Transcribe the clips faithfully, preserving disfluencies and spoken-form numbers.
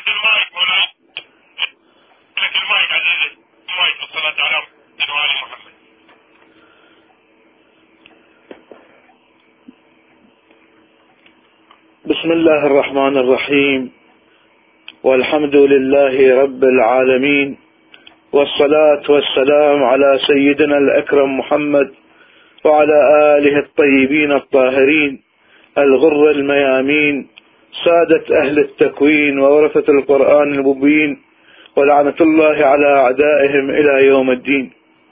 المايك هنا. لك المايك عزيزي، المايك الصلاة على وآل محمد. بسم الله الرحمن الرحيم، والحمد لله رب العالمين، والصلاة والسلام على سيدنا الأكرم محمد وعلى آله الطيبين الطاهرين الغر الميامين، سادة أهل التكوين وورثة القرآن المبين، ولعنة الله على أعدائهم إلى يوم الدين.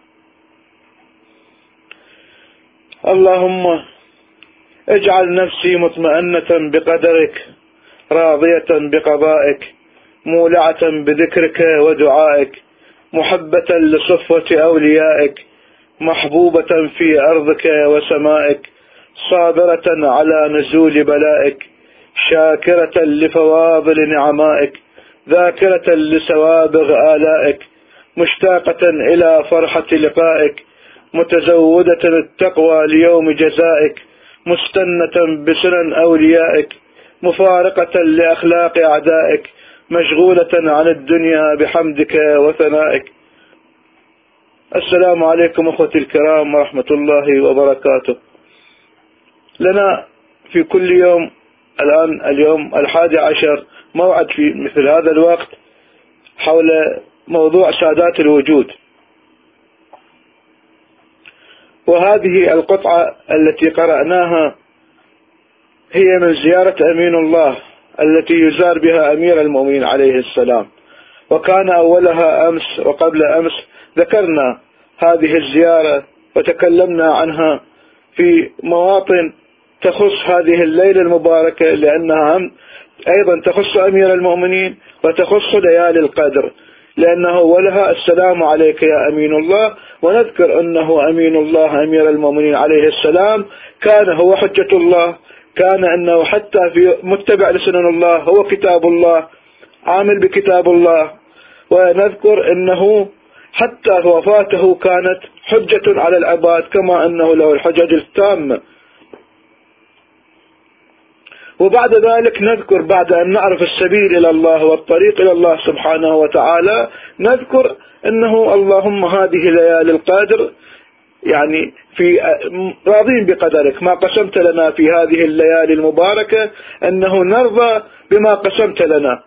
اللهم اجعل نفسي مطمئنة بقدرك، راضية بقضائك، مولعة بذكرك ودعائك، محبة لصفوة أوليائك، محبوبة في أرضك وسمائك، صابرة على نزول بلائك، شاكرة لفواضل نعمائك، ذاكرة لسوابغ آلائك، مشتاقة إلى فرحة لقائك، متزودة التقوى ليوم جزائك، مستنة بسنن أوليائك، مفارقة لأخلاق أعدائك، مشغولة عن الدنيا بحمدك وثنائك. السلام عليكم أخوتي الكرام ورحمة الله وبركاته. لنا في كل يوم الآن اليوم الحادي عشر موعد في مثل هذا الوقت حول موضوع سادات الوجود، وهذه القطعة التي قرأناها هي من زيارة أمين الله التي يزار بها أمير المؤمنين عليه السلام، وكان أولها أمس، وقبل أمس ذكرنا هذه الزيارة وتكلمنا عنها في مواطن تخص هذه الليلة المباركة، لأنها أيضا تخص أمير المؤمنين وتخص ليالي القدر، لأنه ولها السلام عليك يا أمين الله. ونذكر أنه أمين الله أمير المؤمنين عليه السلام كان هو حجة الله، كان أنه حتى في متبع لسنن الله، هو كتاب الله، عامل بكتاب الله. ونذكر أنه حتى وفاته كانت حجة على العباد، كما أنه له الحجج التامة. وبعد ذلك نذكر، بعد أن نعرف السبيل إلى الله والطريق إلى الله سبحانه وتعالى، نذكر أنه اللهم هذه ليالي القدر يعني في راضين بقدرك، ما قسمت لنا في هذه الليالي المباركة أنه نرضى بما قسمت لنا،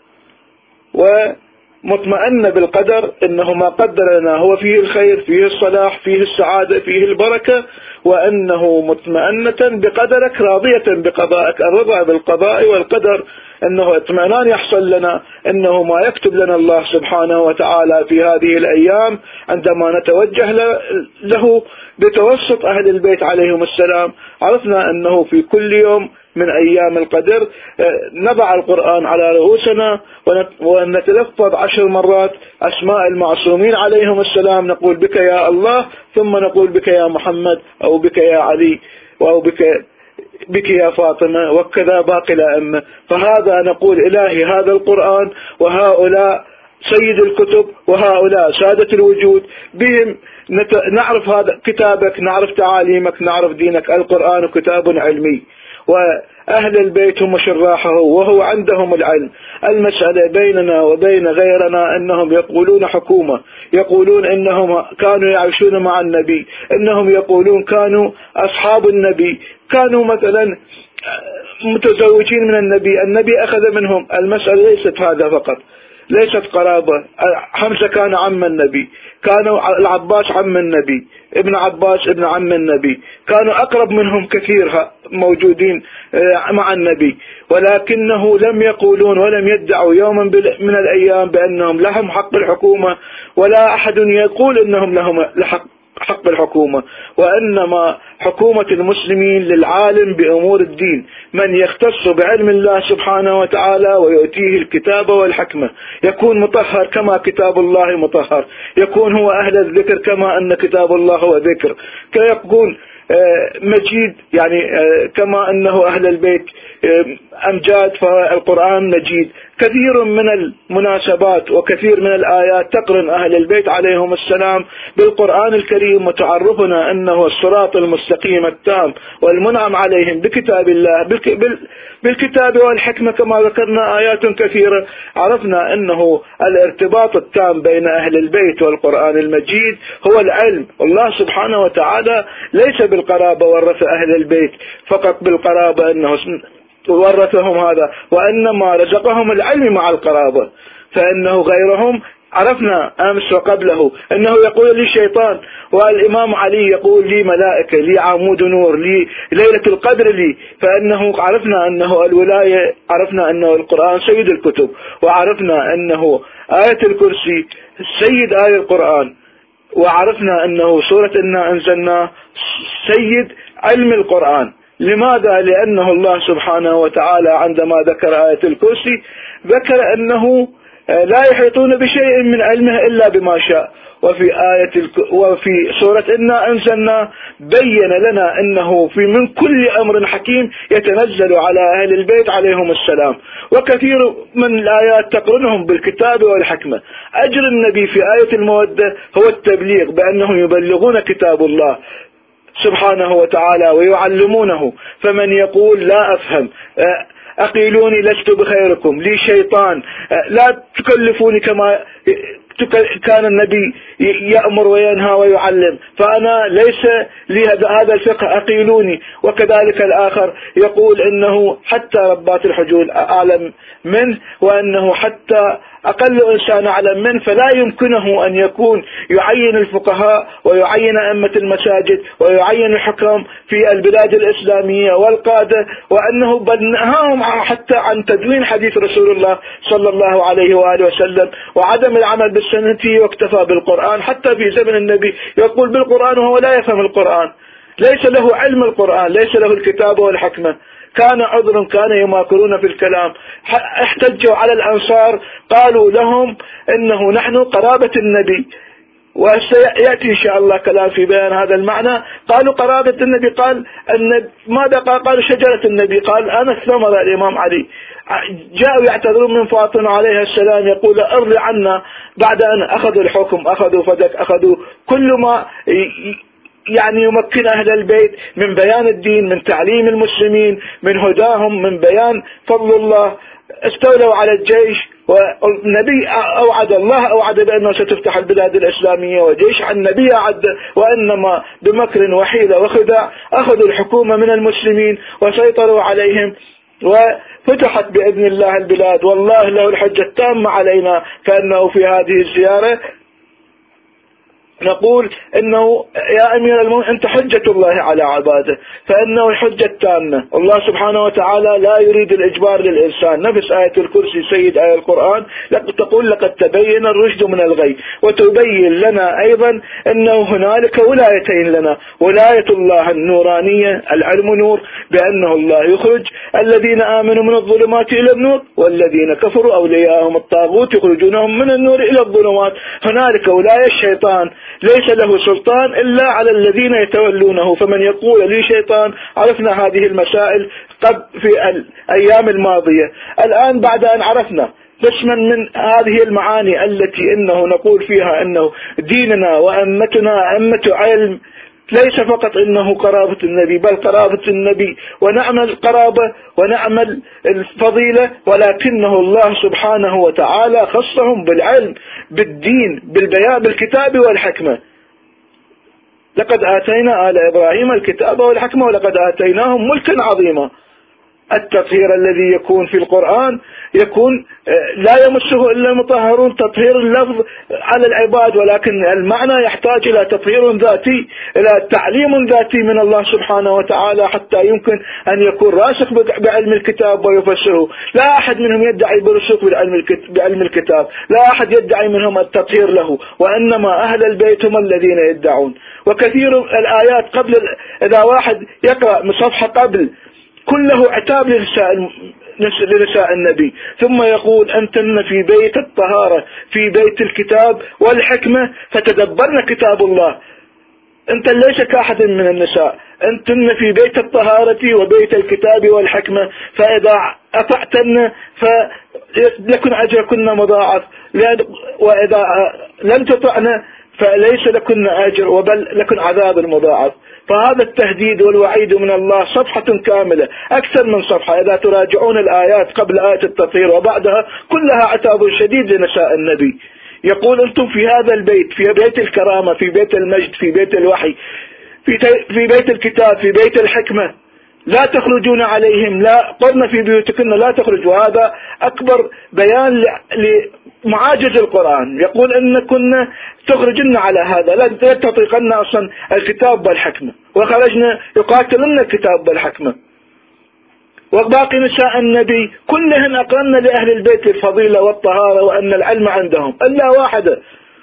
ومطمئن بالقدر أنه ما قدر لنا هو فيه الخير، فيه الصلاح، فيه السعادة، فيه البركة، وأنه مطمئنة بقدرك، راضية بقضائك. الرضا بالقضاء والقدر أنه اطمئنان يحصل لنا، أنه ما يكتب لنا الله سبحانه وتعالى في هذه الأيام عندما نتوجه له بتوسط أهل البيت عليهم السلام. عرفنا أنه في كل يوم من أيام القدر نضع القرآن على رؤوسنا ونتلفظ عشر مرات أسماء المعصومين عليهم السلام، نقول بك يا الله، ثم نقول بك يا محمد، أو بك يا علي، أو بك بك يا فاطمة، وكذا باقي الأئمة. فهذا نقول إلهي هذا القرآن وهؤلاء سيد الكتب وهؤلاء سادة الوجود، بهم نعرف هذا كتابك، نعرف تعاليمك، نعرف دينك. القرآن كتاب علمي، وأهل البيت هم شراحه وهو عندهم العلم. المسألة بيننا وبين غيرنا أنهم يقولون حكومة، يقولون إنهم كانوا يعيشون مع النبي، إنهم يقولون كانوا أصحاب النبي، كانوا مثلا متزوجين من النبي، النبي أخذ منهم. المسألة ليست هذا فقط، ليست قرابة. حمزة كان عم النبي، كانوا العباس عم النبي، ابن عباس ابن عم النبي، كانوا أقرب منهم كثير موجودين مع النبي، ولكنه لم يقولون ولم يدعوا يوما من الأيام بأنهم لهم حق الحكومة، ولا أحد يقول أنهم لهم حق حق الحكومة، وإنما حكومة المسلمين للعالم بأمور الدين، من يختص بعلم الله سبحانه وتعالى ويؤتيه الكتاب والحكمة يكون مطهر كما كتاب الله مطهر، يكون هو أهل الذكر كما أن كتاب الله هو ذكر، كيكون مجيد يعني كما أنه أهل البيت أمجاد فالقرآن مجيد. كثير من المناسبات وكثير من الآيات تقرن أهل البيت عليهم السلام بالقرآن الكريم وتعرفنا أنه الصراط المستقيم التام والمنعم عليهم بكتاب الله بالكتاب والحكمة. كما ذكرنا آيات كثيرة عرفنا أنه الارتباط التام بين أهل البيت والقرآن المجيد هو العلم. الله سبحانه وتعالى ليس بالقرابة ورث أهل البيت فقط بالقرابة أنه ورثهم هذا، وإنما رزقهم العلم مع القرابة، فإنه غيرهم عرفنا أمس وقبله أنه يقول لي شيطان، والإمام علي يقول لي ملائكة، لي عمود نور، لي ليلة القدر لي. فإنه عرفنا أنه الولاية، عرفنا أنه القرآن سيد الكتب، وعرفنا أنه آية الكرسي سيد آية القرآن، وعرفنا أنه سورة إنا أنزلنا سيد علم القرآن. لماذا؟ لأنه الله سبحانه وتعالى عندما ذكر آية الكرسي ذكر أنه لا يحيطون بشيء من علمه إلا بما شاء. وفي آية الك... وفي سورة إنا أنزلنا بين لنا أنه في من كل أمر حكيم يتنزل على أهل البيت عليهم السلام. وكثير من الآيات تقرنهم بالكتاب والحكمة. أجر النبي في آية المودة هو التبليغ، بأنهم يبلغون كتاب الله سبحانه وتعالى ويعلمونه. فمن يقول لا أفهم، أقيلوني لست بخيركم، لي شيطان، لا تكلفوني كما كان النبي يأمر وينهى ويعلم، فأنا ليس لي هذا الفقه، أقيلوني. وكذلك الآخر يقول إنه حتى ربات الحجول أعلم منه، وأنه حتى أقل إنسان أعلم منه، فلا يمكنه أن يكون يعين الفقهاء ويعين أئمة المساجد ويعين الحكام في البلاد الإسلامية والقادة، وأنه بل نهاهم حتى عن تدوين حديث رسول الله صلى الله عليه وآله وسلم وعدم العمل بالسنة، واكتفى بالقرآن. حتى في زمن النبي يقول بالقرآن وهو لا يفهم القرآن، ليس له علم القرآن، ليس له الكتاب والحكمة. كان عذر، كان يماكرون في الكلام. احتجوا على الأنصار، قالوا لهم إنه نحن قرابة النبي، وسيأتي إن شاء الله كلام في بيان هذا المعنى. قالوا قرابة النبي، قال أن ماذا قال؟ قالوا شجرة النبي، قال أنا الثمرة. الإمام علي جاءوا يعتذرون من فاطمة عليه السلام، يقول ارضي عنا، بعد أن أخذوا الحكم، أخذوا فدك، أخذوا كل ما يعني يمكن أهل البيت من بيان الدين، من تعليم المسلمين، من هداهم، من بيان فضل الله. استولوا على الجيش، والنبي أوعد، الله أوعد بأنه ستفتح البلاد الإسلامية، وجيش عن النبي أعد، وإنما بمكر وحيلة وخداع أخذوا الحكومة من المسلمين وسيطروا عليهم، وفتحت بإذن الله البلاد. والله له الحجة التامة علينا، كأنه في هذه الزيارة نقول إنه يا أمير المؤمنين أنت حجة الله على عباده، فإنه الحجة التامة. الله سبحانه وتعالى لا يريد الإجبار للإنسان. نفس آية الكرسي سيد آية القرآن تقول لقد تبين الرشد من الغي، وتبين لنا أيضا أنه هنالك ولايتين لنا، ولاية الله النورانية، العلم نور، بأنه الله يخرج الذين آمنوا من الظلمات إلى النور، والذين كفروا أولياءهم الطاغوت يخرجونهم من النور إلى الظلمات. هنالك ولاية الشيطان ليس له سلطان إلا على الذين يتولونه. فمن يقول لي شيطان، عرفنا هذه المسائل قبل في الأيام الماضية. الآن بعد أن عرفنا قسما من هذه المعاني التي إنه نقول فيها أنه ديننا وأمتنا أمة علم، ليس فقط إنه قرابة النبي، بل قرابة النبي ونعمل قرابة ونعمل الفضيلة، ولكنه الله سبحانه وتعالى خصهم بالعلم، بالدين، بالبيان، بالكتاب والحكمة. لقد آتينا آل إبراهيم الكتاب والحكمة ولقد آتيناهم ملكا عظيما. التطهير الذي يكون في القرآن يكون لا يمسه إلا المطهرون، تطهير اللفظ على العباد، ولكن المعنى يحتاج إلى تطهير ذاتي، إلى تعليم ذاتي من الله سبحانه وتعالى، حتى يمكن أن يكون راسخ بعلم الكتاب ويفسره. لا أحد منهم يدعي بالرسوخ بعلم الكتاب، لا أحد يدعي منهم التطهير له، وإنما أهل البيت هم الذين يدعون. وكثير الآيات قبل، إذا واحد يقرأ من صفحة قبل كله عتاب لنساء لنساء النبي، ثم يقول أنتن في بيت الطهارة، في بيت الكتاب والحكمة، فتدبرن كتاب الله. أنت ليس كأحد من النساء، أنتن في بيت الطهارة وبيت الكتاب والحكمة. فإذا أطعتن فلكن أجركن مضاعف، وإذا لم تطعن فليس لكن أجر وبل لكن عذاب مضاعف. فهذا التهديد والوعيد من الله صفحة كاملة، أكثر من صفحة. إذا تراجعون الآيات قبل آية التطهير وبعدها كلها عتاب شديد لنساء النبي. يقول أنتم في هذا البيت، في بيت الكرامة، في بيت المجد، في بيت الوحي، في في بيت الكتاب، في بيت الحكمة، لا تخرجون عليهم، لا قرن في بيوتكن لا تخرج. وهذا أكبر بيان لمعاجز القرآن. يقول إن كنا تخرجن على هذا، لا تطيقن أصلا الكتاب والحكمة، وخرجنا يقاتلن الكتاب والحكمة. وباقي نساء النبي كلهن أقرن لأهل البيت الفضيلة والطهارة وأن العلم عندهم إلا واحدة.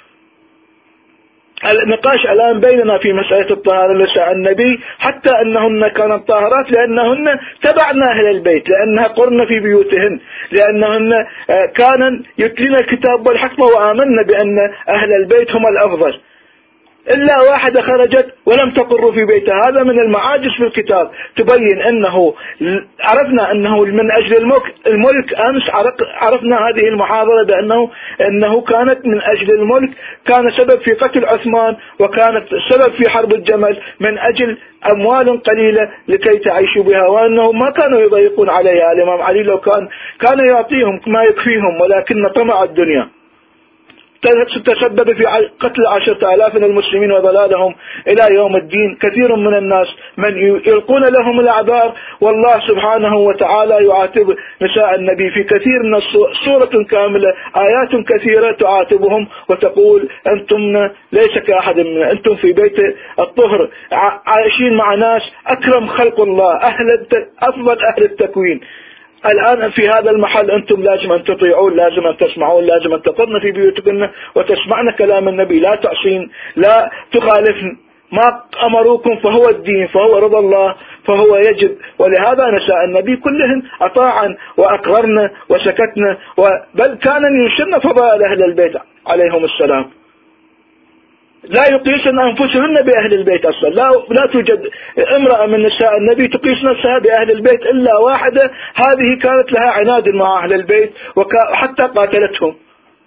النقاش الآن بيننا في مسألة الطهارة لنساء النبي، حتى أنهن كانت طاهرات لأنهن تبعن أهل البيت، لأنها قرن في بيوتهن، لأنهن كانن يتلين الكتاب والحكمة وآمن بأن أهل البيت هم الأفضل. إلا واحدة خرجت ولم تقر في بيتها. هذا من المعاجز في الكتاب، تبين أنه عرفنا أنه من أجل الملك, الملك أمس عرفنا هذه المحاضرة بأنه أنه كانت من أجل الملك، كان سبب في قتل عثمان، وكانت سبب في حرب الجمل من أجل أموال قليلة لكي تعيشوا بها، وأنه ما كانوا يضيقون عليها. الإمام علي لو كان كان يعطيهم ما يكفيهم، ولكن طمع الدنيا تسبب في قتل عشرة آلاف من المسلمين وضلالهم إلى يوم الدين. كثير من الناس من يلقون لهم الأعذار، والله سبحانه وتعالى يعاتب نساء النبي في كثير من سورة كاملة، آيات كثيرة تعاتبهم وتقول أنتم ليس كأحد من أنتم في بيت الطهر عايشين مع ناس أكرم خلق الله، أهل أفضل أهل التكوين. الآن في هذا المحل أنتم لازم أن تطيعون، لازم أن تسمعون، لازم أن تقرن في بيوتكن وتسمعن كلام النبي، لا تعصين، لا تخالفن ما أمروكم، فهو الدين، فهو رضا الله، فهو يجب. ولهذا نساء النبي كلهن أطاعن وأقررن وسكتن، بل كان ينشرن فضائل أهل البيت عليهم السلام، لا يقيسن أنفسهن بأهل البيت أصلا. لا, لا توجد امرأة من نساء النبي تقيس نفسها بأهل البيت إلا واحدة، هذه كانت لها عناد مع أهل البيت وحتى قاتلتهم.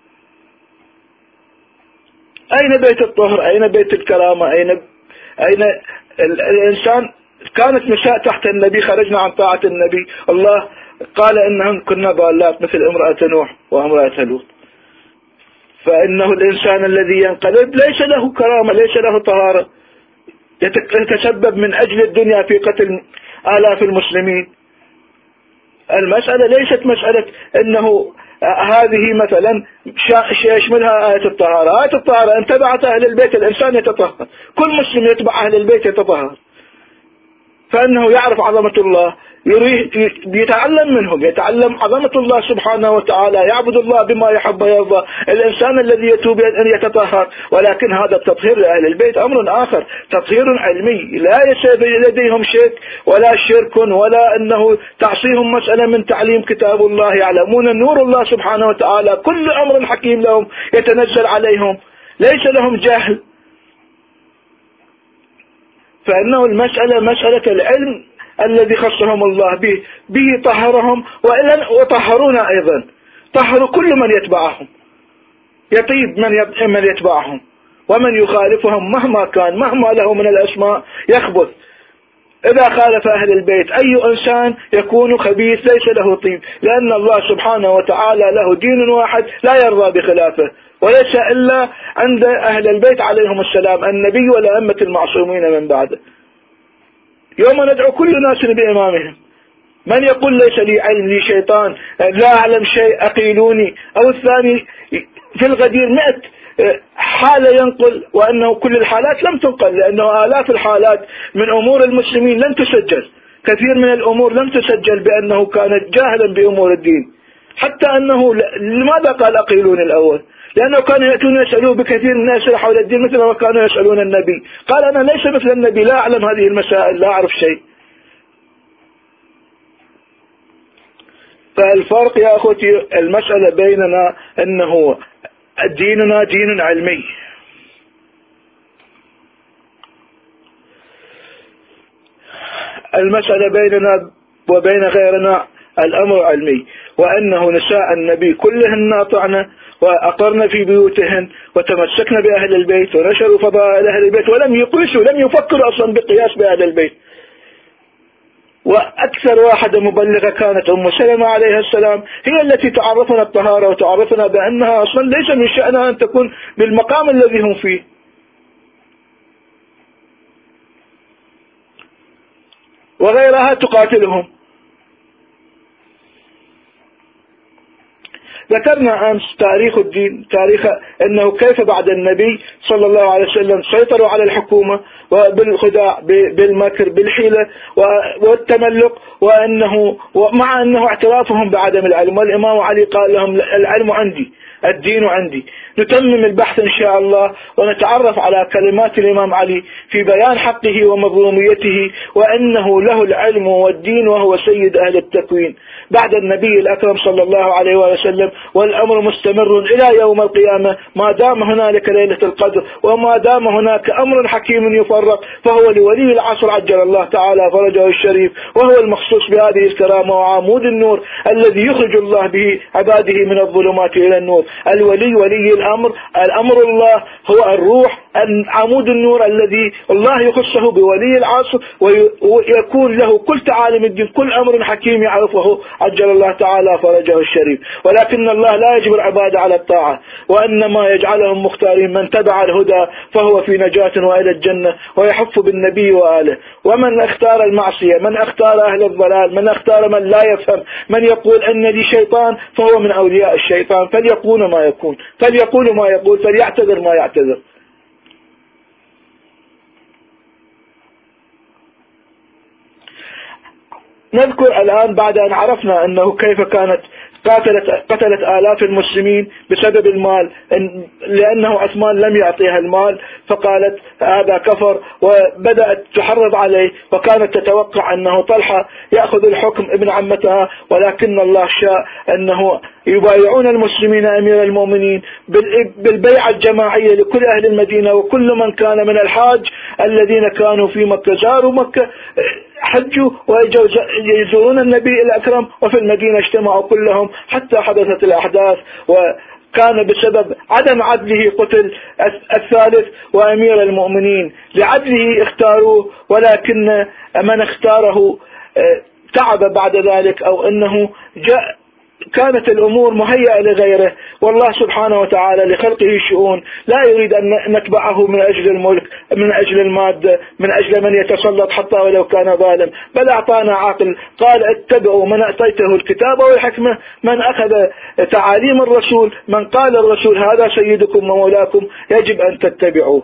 أين بيت الطهر؟ أين بيت الكرامة؟ أين, أين الإنسان؟ كانت نساء تحت النبي خرجنا عن طاعة النبي. الله قال إنهم كنا ضالات مثل امرأة نوح وامرأة لوط. فإنه الإنسان الذي ينقلب ليس له كرامة، ليس له طهارة، يتسبب من أجل الدنيا في قتل آلاف المسلمين. المسألة ليست مسألة أنه هذه مثلا يشملها آية الطهارة. آية الطهارة إن تبعت أهل البيت الإنسان يتطهر، كل مسلم يتبع أهل البيت يتطهر، فإنه يعرف عظمة الله، يتعلم منهم، يتعلم عظمة الله سبحانه وتعالى، يعبد الله بما يحب ويرضى. الإنسان الذي يتوب أن يتطهر، ولكن هذا التطهير لأهل البيت أمر آخر، تطهير علمي، لا يسبب لديهم شرك ولا شرك ولا أنه تعصيهم مسألة من تعليم كتاب الله، يعلمون نور الله سبحانه وتعالى، كل أمر حكيم لهم يتنزل عليهم، ليس لهم جهل. فإنه المسألة مسألة العلم الذي خصهم الله به، به طهرهم وطهرونا أيضا، طهروا كل من يتبعهم، يطيب من من يتبعهم، ومن يخالفهم مهما كان، مهما له من الأسماء يخبث. إذا خالف أهل البيت أي إنسان يكون خبيث ليس له طيب، لأن الله سبحانه وتعالى له دين واحد لا يرضى بخلافه، وليس إلا عند أهل البيت عليهم السلام، النبي والأئمة المعصومين من بعده. يوم ندعو كل ناس بإمامهم، من يقول ليس لي علم، لي شيطان، لا أعلم شيء أقيلوني، أو الثاني في الغدير مئة حالة ينقل، وأنه كل الحالات لم تنقل، لأنه آلاف الحالات من أمور المسلمين لم تسجل، كثير من الأمور لم تسجل بأنه كان جاهلا بأمور الدين. حتى أنه لماذا قال أقيلوني الأول؟ لأنه كانوا يأتون يسألوه بكثير من الأسئلة حول الدين مثل ما كانوا يسألون النبي. قال أنا ليس مثل النبي، لا أعلم هذه المسائل، لا أعرف شيء. فالفرق يا أخوتي المسألة بيننا أنه ديننا دين علمي، المسألة بيننا وبين غيرنا الأمر علمي، وأنه نساء النبي كلهن أطعن وأقرن في بيوتهن وتمسكن بأهل البيت ونشروا فضائل أهل البيت ولم يقيسوا، لم يفكروا أصلا بقياس بأهل البيت. وأكثر واحدة مبلغة كانت أم سلمة عليها السلام، هي التي تعرفنا الطهارة وتعرفنا بأنها أصلا ليس من شأنها أن تكون بالمقام الذي هم فيه. وغيرها تقاتلهم. ذكرنا أمس تاريخ الدين، تاريخ أنه كيف بعد النبي صلى الله عليه وسلم سيطروا على الحكومة وبالخداع بالمكر بالحيلة والتملق، وأنه ومع أنه اعترافهم بعدم العلم، والإمام علي قال لهم العلم عندي، الدين عندي. نتمم البحث إن شاء الله ونتعرف على كلمات الإمام علي في بيان حقه ومظلوميته، وأنه له العلم والدين وهو سيد أهل التكوين بعد النبي الأكرم صلى الله عليه وسلم، والأمر مستمر إلى يوم القيامة ما دام هنالك ليلة القدر وما دام هناك أمر حكيم يفرق، فهو لولي العصر عجل الله تعالى فرجه الشريف، وهو المخصوص بهذه الكرامة وعمود النور الذي يخرج الله به عباده من الظلمات إلى النور. الولي ولي الأمر، الأمر الله هو الروح، عمود النور الذي الله يخصه بولي العصر ويكون له كل تعاليم الدين، كل أمر حكيم يعرفه عجل الله تعالى فرجه الشريف. ولكن الله لا يجبر عباده على الطاعة، وإنما يجعلهم مختارين، من تبع الهدى فهو في نجاة وإلى الجنة، ويحف بالنبي وآله. ومن اختار المعصية، من اختار أهل الضلال، من اختار من لا يفهم، من يقول أن لي شيطان فهو من أولياء الشيطان، فليكون ما يكون، فليقول ما يقول، فليعتذر ما يعتذر. نذكر الآن بعد أن عرفنا أنه كيف كانت قاتلت, قتلت آلاف المسلمين بسبب المال، لأنه عثمان لم يعطيها المال فقالت هذا كفر، وبدأت تحرض عليه، وكانت تتوقع أنه طلحة يأخذ الحكم ابن عمتها، ولكن الله شاء أنه يبايعون المسلمين أمير المؤمنين بالبيعة الجماعية لكل أهل المدينة، وكل من كان من الحاج الذين كانوا في مكة زاروا مكة حجوا ويزورون النبي الأكرم، وفي المدينة اجتمعوا كلهم حتى حدثت الأحداث، وكان بسبب عدم عدله قتل الثالث وأمير المؤمنين، لعدله اختاروه، ولكن من اختاره تعب بعد ذلك، أو أنه جاء كانت الأمور مهيئة لغيره، والله سبحانه وتعالى لخلقه شؤون، لا يريد أن نتبعه من أجل الملك، من أجل المادة، من أجل من يتسلط حتى ولو كان ظالم، بل أعطانا عاقل قال اتبعوا من أعطيته الكتاب والحكمة، من أخذ تعاليم الرسول، من قال الرسول هذا سيدكم ومولاكم يجب أن تتبعوه.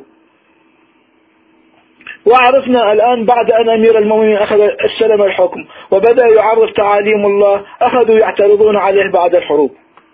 وعرفنا الآن بعد أن أمير المؤمنين أخذ السلم الحكم وبدأ يعرف تعاليم الله، أخذوا يعترضون عليه بعد الحروب.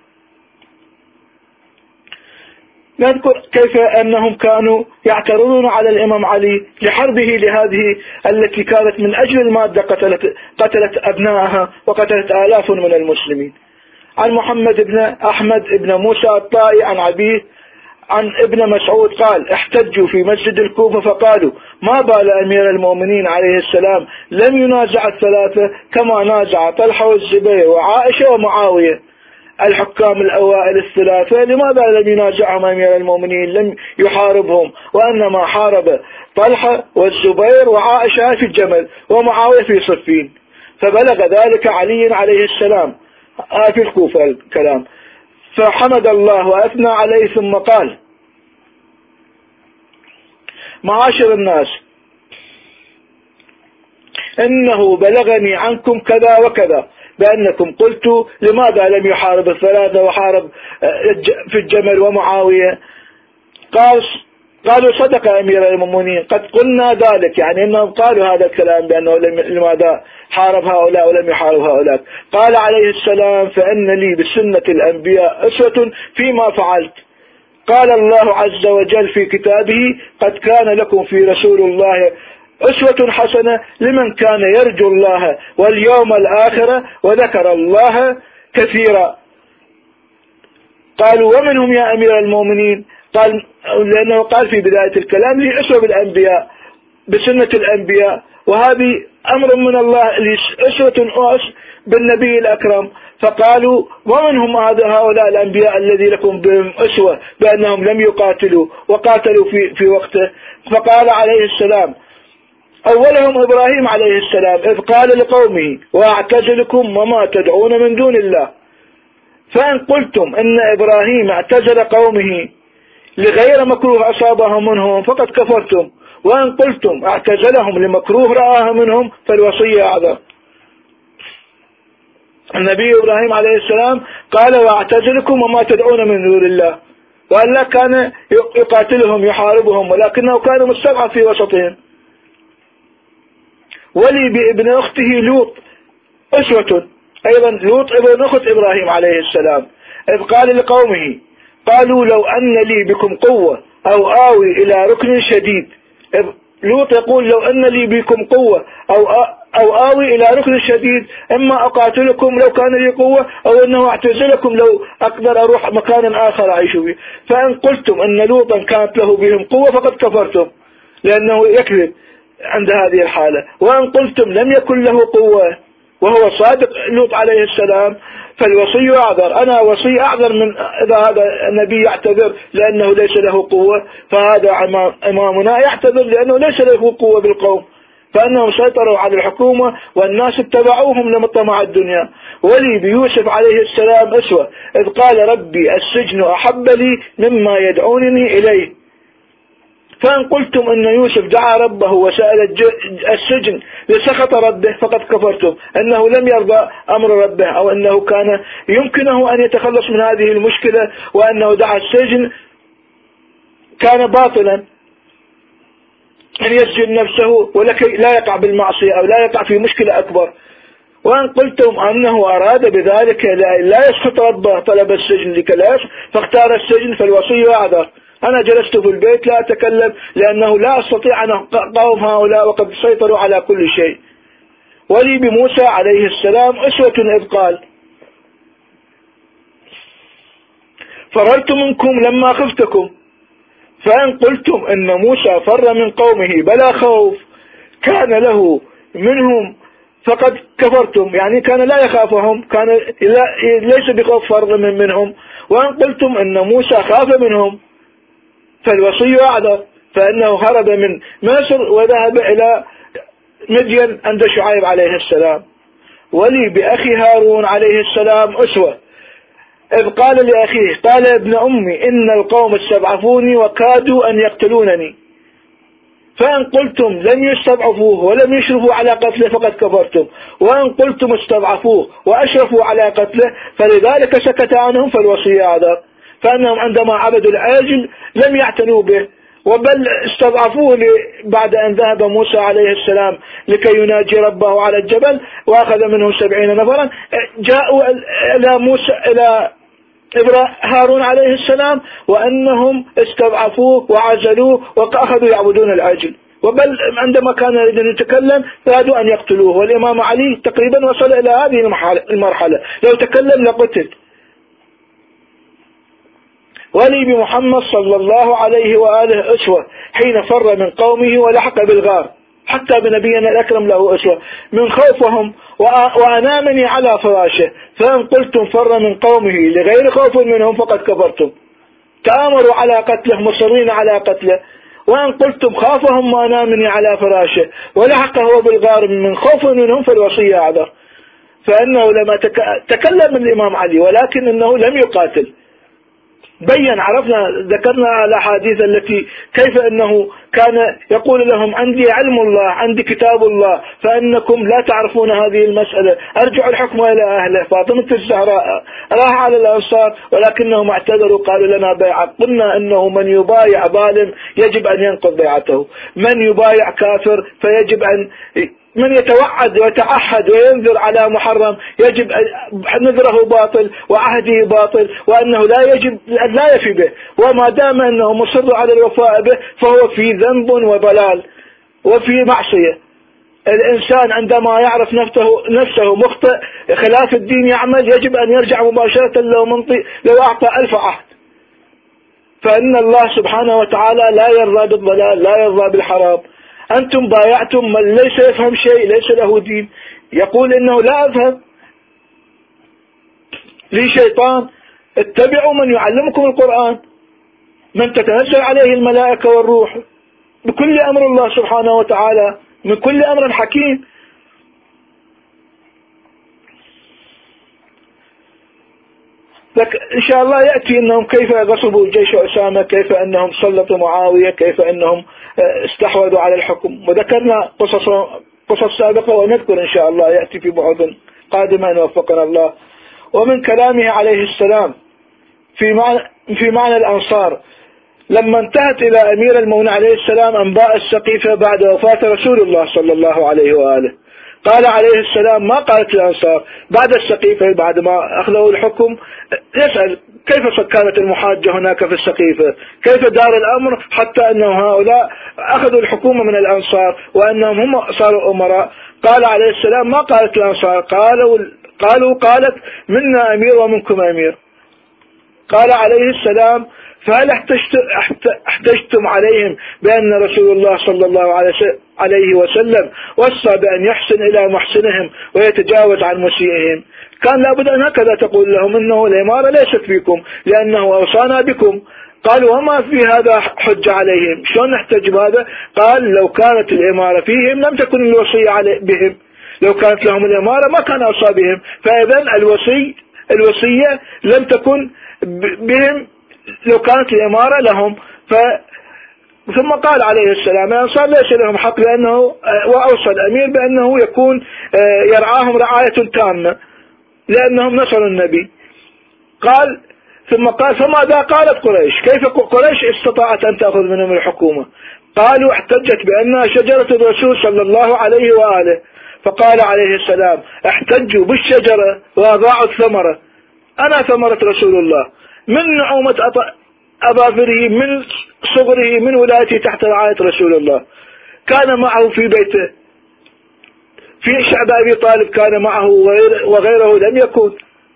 نذكر كيف أنهم كانوا يعترضون على الإمام علي لحربه لهذه التي كانت من أجل المادة قتلت, قتلت أبنائها وقتلت آلاف من المسلمين. عن محمد بن أحمد بن موسى الطائي عن عبيه عن ابن مسعود قال احتجوا في مسجد الكوفة فقالوا ما بال أمير المؤمنين عليه السلام لم ينازع الثلاثة كما نازع طلحة والزبير وعائشة ومعاوية الحكام الأوائل الثلاثة، لماذا لم ينازعهم أمير المؤمنين، لم يحاربهم، وأنما حارب طلحة والزبير وعائشة في الجمل ومعاوية في صفين. فبلغ ذلك علي عليه السلام في الكوفة الكلام، فحمد الله وأثنى عليه ثم قال معاشر الناس إنه بلغني عنكم كذا وكذا بأنكم قلتوا لماذا لم يحارب الثلاثة وحارب في الجمل ومعاوية. قال قالوا صدق أمير المؤمنين قد قلنا ذلك، يعني أنهم قالوا هذا الكلام بأنه لماذا حارب هؤلاء ولم يحارب هؤلاء. قال عليه السلام فإن لي بسنة الأنبياء أسوة فيما فعلت. قال الله عز وجل في كتابه قد كان لكم في رسول الله أسوة حسنة لمن كان يرجو الله واليوم الآخرة وذكر الله كثيرا. قالوا ومنهم يا أمير المؤمنين؟ قال لأنه قال في بداية الكلام لي أسوة بالأنبياء بسنة الأنبياء وهذه أمر من الله أسوة بالنبي الأكرم. فقالوا ومن هم هؤلاء الأنبياء الذي لكم بهم أسوة بأنهم لم يقاتلوا وقاتلوا في, في وقته؟ فقال عليه السلام أولهم إبراهيم عليه السلام إذ قال لقومه وأعتزلكم وما تدعون من دون الله. فإن قلتم إن إبراهيم اعتزل قومه لغير مكروه أصابهم منهم فقد كفرتم، وإن قلتم اعتزلهم لمكروه رآه منهم فالوصية أعذر. النبي إبراهيم عليه السلام قال وأعتزلكم وما تدعون من دون الله، وألا كان يقاتلهم يحاربهم ولكنه كان مستضعف في وسطهم. ولي بابن أخته لوط أسوة أيضا، لوط ابن أخت إبراهيم عليه السلام إذ قال لقومه قالوا لو أن لي بكم قوة أو آوي إلى ركن شديد. لوط يقول لو أن لي بكم قوة أو أو آوي إلى ركن شديد، إما أقاتلكم لو كان لي قوة أو أنه أعتزلكم لو أقدر أروح مكان آخر أعيش فيه. فإن قلتم أن لوطا كانت له بهم قوة فقد كفرتم لأنه يكذب عند هذه الحالة. وإن قلتم لم يكن له قوة وهو صادق لوط عليه السلام فالوصي أعذر. أنا وصي أعذر من إذا هذا النبي يعتذر لأنه ليس له قوة، فهذا إمامنا يعتذر لأنه ليس له قوة بالقوم، فأنهم سيطروا على الحكومة والناس اتبعوهم لمطمع الدنيا. ولي بيوسف عليه السلام أسوة إذ قال ربي السجن أحب لي مما يدعونني إليه. فإن قلتم أن يوسف دعا ربه وسأل السجن لسخط ربه فقد كفرتم، أنه لم يرضى أمر ربه أو أنه كان يمكنه أن يتخلص من هذه المشكلة، وأنه دعا السجن كان باطلا أن يسجن نفسه ولكي لا يقع بالمعصية أو لا يقع في مشكلة أكبر. وأن قلتم أنه أراد بذلك لا يسخط ربه طلب السجن لكي لا يسخط فاختار السجن فالوصي أعذر. أنا جلست في البيت لا أتكلم لأنه لا أستطيع أن أقاوم هؤلاء وقد سيطروا على كل شيء. ولي بموسى عليه السلام أسوة إذ قال فررت منكم لما خفتكم. فإن قلتم أن موسى فر من قومه بلا خوف كان له منهم فقد كفرتم، يعني كان لا يخافهم، كان ليس بخوف فر من منهم. وإن قلتم أن موسى خاف منهم فالوصي أعذر، فإنه هرب من مصر وذهب إلى مدين عند شعيب عليه السلام. ولي بأخي هارون عليه السلام أسوة إذ قال لأخيه قال ابن أمي إن القوم استضعفوني وكادوا أن يقتلونني. فإن قلتم لم يستضعفوه ولم يشرفوا على قتله فقد كفرتم، وإن قلتم استضعفوه وأشرفوا على قتله فلذلك سكت عنهم فالوصي أعذر، فأنهم عندما عبدوا العاجل لم يعتنوا به، وبل استضعفوه بعد أن ذهب موسى عليه السلام لكي يناجي ربه على الجبل وأخذ منهم سبعين نفرا. جاءوا إلى موسى إلى هارون عليه السلام وأنهم استضعفوه وعزلوه وأخذوا يعبدون العاجل، وبل عندما كان يريد أن يتكلم أرادوا أن يقتلوه. والإمام علي تقريبا وصل إلى هذه المرحلة، لو تكلم لقتل. ولي بمحمد صلى الله عليه وآله أسوة حين فر من قومه ولحق بالغار، حتى بنبينا الأكرم له أسوة من خوفهم وأنامني على فراشه. فإن قلتم فر من قومه لغير خوف منهم فقد كفرتم، تآمروا على قتله مصرين على قتله. وإن قلتم خافهم وأنامني على فراشه ولحق هو بالغار من خوف منهم فالوصي أعذر، فإنه لما تكلم الإمام علي ولكن إنه لم يقاتل. بين عرفنا ذكرنا الأحاديث التي كيف أنه كان يقول لهم عندي علم الله عندي كتاب الله فإنكم لا تعرفون هذه المسألة، أرجع الحكم إلى أهله. فاطمة الزهراء راح على الأنصار ولكنهم اعتذروا قالوا لنا بيعة، قلنا أنه من يبايع ظالم يجب أن ينقض بيعته، من يبايع كافر فيجب أن من يتوعد ويتعهد وينذر على محرم يجب نذره باطل وعهده باطل، وأنه لا يجب أن لا يفي به، وما دام أنه مصر على الوفاء به فهو في ذنب وضلال وفي معصية. الإنسان عندما يعرف نفسه, نفسه مخطئ خلاف الدين يعمل يجب أن يرجع مباشرة لو, منطي لو أعطى ألف عهد، فإن الله سبحانه وتعالى لا يرضى بالضلال لا يرضى بالحرام. أنتم بايعتم من ليس يفهم شيء، ليس له دين، يقول إنه لا أفهم، لي شيطان، اتبعوا من يعلمكم القرآن، من تتنزل عليه الملائكة والروح بكل أمر الله سبحانه وتعالى، من كل أمر حكيم. لك إن شاء الله يأتي أنهم كيف غصبوا جيش أسامة، كيف أنهم سلطوا معاوية، كيف أنهم استحوذوا على الحكم، وذكرنا قصص قصص سابقة، ونذكر إن شاء الله يأتي في بعض قادمة إن وفقنا الله. ومن كلامه عليه السلام في معنى, في معنى الأنصار لما انتهت إلى أمير المؤمنين عليه السلام أنباء السقيفة بعد وفاة رسول الله صلى الله عليه وآله، قال عليه السلام ما قالت الأنصار بعد السقيفة بعد ما أخذوا الحكم، يسأل كيف كانت المحاجة هناك في السقيفة، كيف دار الأمر حتى أنه هؤلاء أخذوا الحكومة من الأنصار وأنهم هم صاروا أمراء. قال عليه السلام ما قالت الأنصار، قالوا قالوا قالت منا أمير ومنكم أمير. قال عليه السلام فهل احتجتم عليهم بأن رسول الله صلى الله عليه وسلم وصى بأن يحسن إلى محسنهم ويتجاوز عن مسيئهم؟ كان لابد أن هكذا تقول لهم إنه الإمارة ليست بكم لأنه أوصانا بكم. قالوا وما في هذا حج عليهم، شلون نحتج بهذا؟ قال لو كانت الإمارة فيهم لم تكن الوصية بهم، لو كانت لهم الإمارة ما كان أوصى بهم، فإذن الوصي الوصية لم تكن بهم لو كانت الإمارة لهم. ف ثم قال عليه السلام الأنصار ليس لهم حق لأنه وأوصى الأمير بأنه يكون يرعاهم رعاية تامة لأنهم نصروا النبي. قال ثم قال فماذا قالت قريش؟ كيف قريش استطاعت أن تأخذ منهم الحكومة؟ قالوا احتجت بأنها شجرة الرسول صلى الله عليه وآله. فقال عليه السلام احتجوا بالشجرة وأضاعوا الثمرة، أنا ثمرة رسول الله من نعومة أظافره من صغره من ولايته تحت رعاية رسول الله، كان معه في بيته، في شعب أبي طالب كان معه وغيره لم يكن،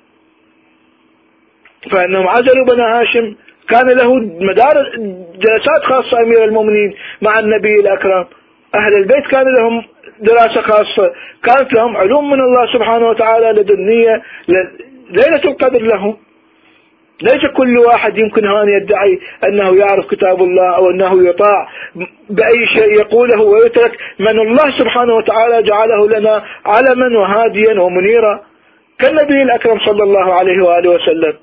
فإنهم عزلوا بني هاشم، كان له مدار جلسات خاصة أمير المؤمنين مع النبي الأكرم، أهل البيت كان لهم دراسة خاصة، كانت لهم علوم من الله سبحانه وتعالى لدنية، ليلة القدر لهم. ليس كل واحد يمكن أن يدعي أنه يعرف كتاب الله أو أنه يطاع بأي شيء يقوله ويترك من الله سبحانه وتعالى جعله لنا علما وهاديا ومنيرا كالنبي الأكرم صلى الله عليه وآله وسلم.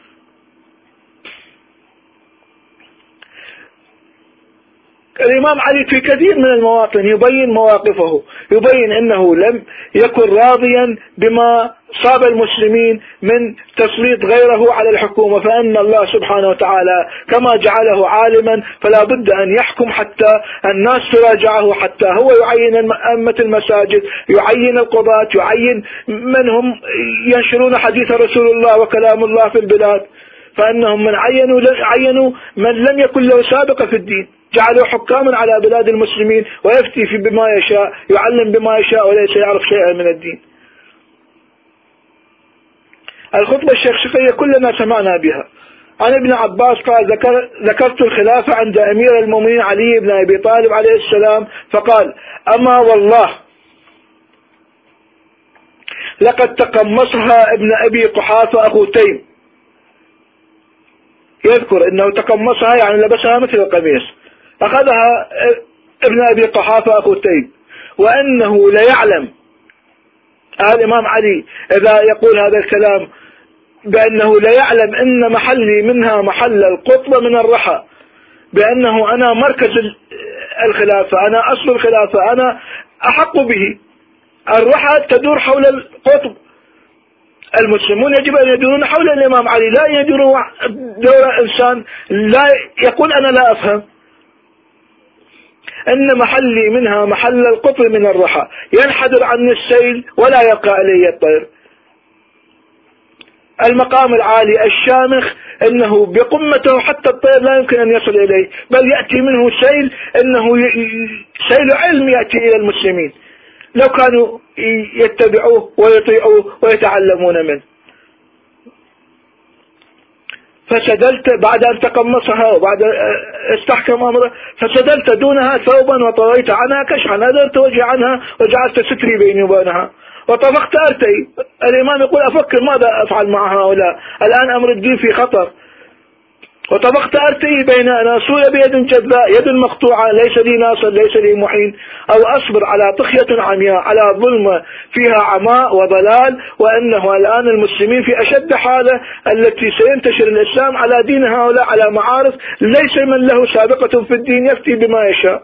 الإمام علي في كثير من المواطن يبين مواقفه، يبين أنه لم يكن راضيا بما صاب المسلمين من تسليط غيره على الحكومة، فأن الله سبحانه وتعالى كما جعله عالما فلا بد أن يحكم حتى الناس تراجعه، حتى هو يعين أئمة المساجد، يعين القضاة، يعين من هم ينشرون حديث رسول الله وكلام الله في البلاد، فأنهم من عينوا, عينوا من لم يكن له سابقة في الدين، جعلوا حكاما على بلاد المسلمين ويفتي في بما يشاء، يعلم بما يشاء وليس يعرف شيئا من الدين. الخطبة الشخصية كلنا سمعنا بها. عن ابن عباس قال ذكر ذكرت الخلافة عند أمير المؤمنين علي بن أبي طالب عليه السلام فقال أما والله لقد تقمصها ابن أبي قحافة أخو تيم. يذكر أنه تقمصها يعني لبسها مثل القميص، أخذها ابن أبي قحافة أخو تيم، وأنه لا يعلم الإمام علي إذا يقول هذا الكلام بأنه لا يعلم أن محلي منها محل القطب من الرحى، بأنه أنا مركز الخلافة، أنا أصل الخلافة، أنا أحق به. الرحى تدور حول القطب، المسلمون يجب أن يدورون حول الإمام علي، لا يدورون دور إنسان لا يقول أنا لا أفهم. أن محلي منها محل القطب من الرحى، ينحدر عني السيل ولا يبقى إلي الطير. المقام العالي الشامخ أنه بقمته حتى الطير لا يمكن أن يصل إليه، بل يأتي منه سيل أنه سيل علم يأتي إلى المسلمين لو كانوا يتبعوه ويطيعوه ويتعلمون منه. فسدلت بعد أن تقمصها وبعد استحكم أمره، فسدلت دونها ثوبا وطويت عنها كشحا، نذرت وجهي عنها وجعلت ستري بيني وبينها وطبخت أرتي. الإمام يقول أفكر ماذا أفعل مع هؤلاء، الآن أمر الدين في خطر. وطبخت أرتي بين أن أصول بيد جذاء يد مقطوعة ليس لي ناصر ليس لي معين، أو أصبر على طخية عمياء على ظلمة فيها عماء وضلال، وأنه الآن المسلمين في أشد حالة التي سينتشر الإسلام على دين هؤلاء على معارف ليس من له سابقة في الدين يفتي بما يشاء.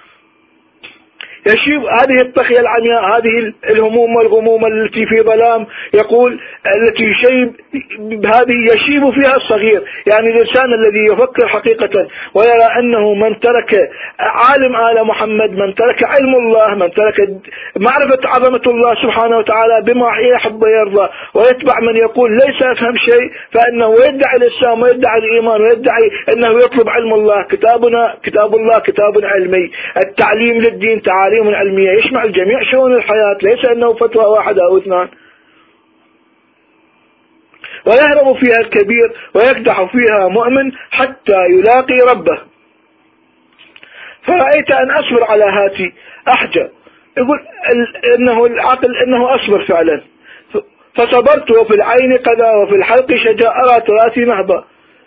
يشيب هذه الطخية العمياء، هذه الهموم والغموم التي في ظلام، يقول التي يشيب هذه يشيب فيها الصغير، يعني الإنسان الذي يفكر حقيقة ويرى أنه من ترك عالم آل محمد، من ترك علم الله، من ترك معرفة عظمة الله سبحانه وتعالى بما يحب ويرضى، ويتبع من يقول ليس أفهم شيء، فإنه يدعي الإسلام ويدعي الإيمان ويدعي أنه يطلب علم الله. كتابنا كتاب الله كتاب علمي، التعليم للدين تعاليم علمية يشمل جميع شؤون الحياة، ليس أنه فتوى واحدة أو اثنان. ويهرب فيها الكبير ويكدح فيها مؤمن حتى يلاقي ربه. فرأيت أن أصبر على هاتي أحجى، يقول إنه العقل إنه أصبر فعلا، فصبرت وفي العين قذى وفي الحلق شجاء أرى تراثي نهبة.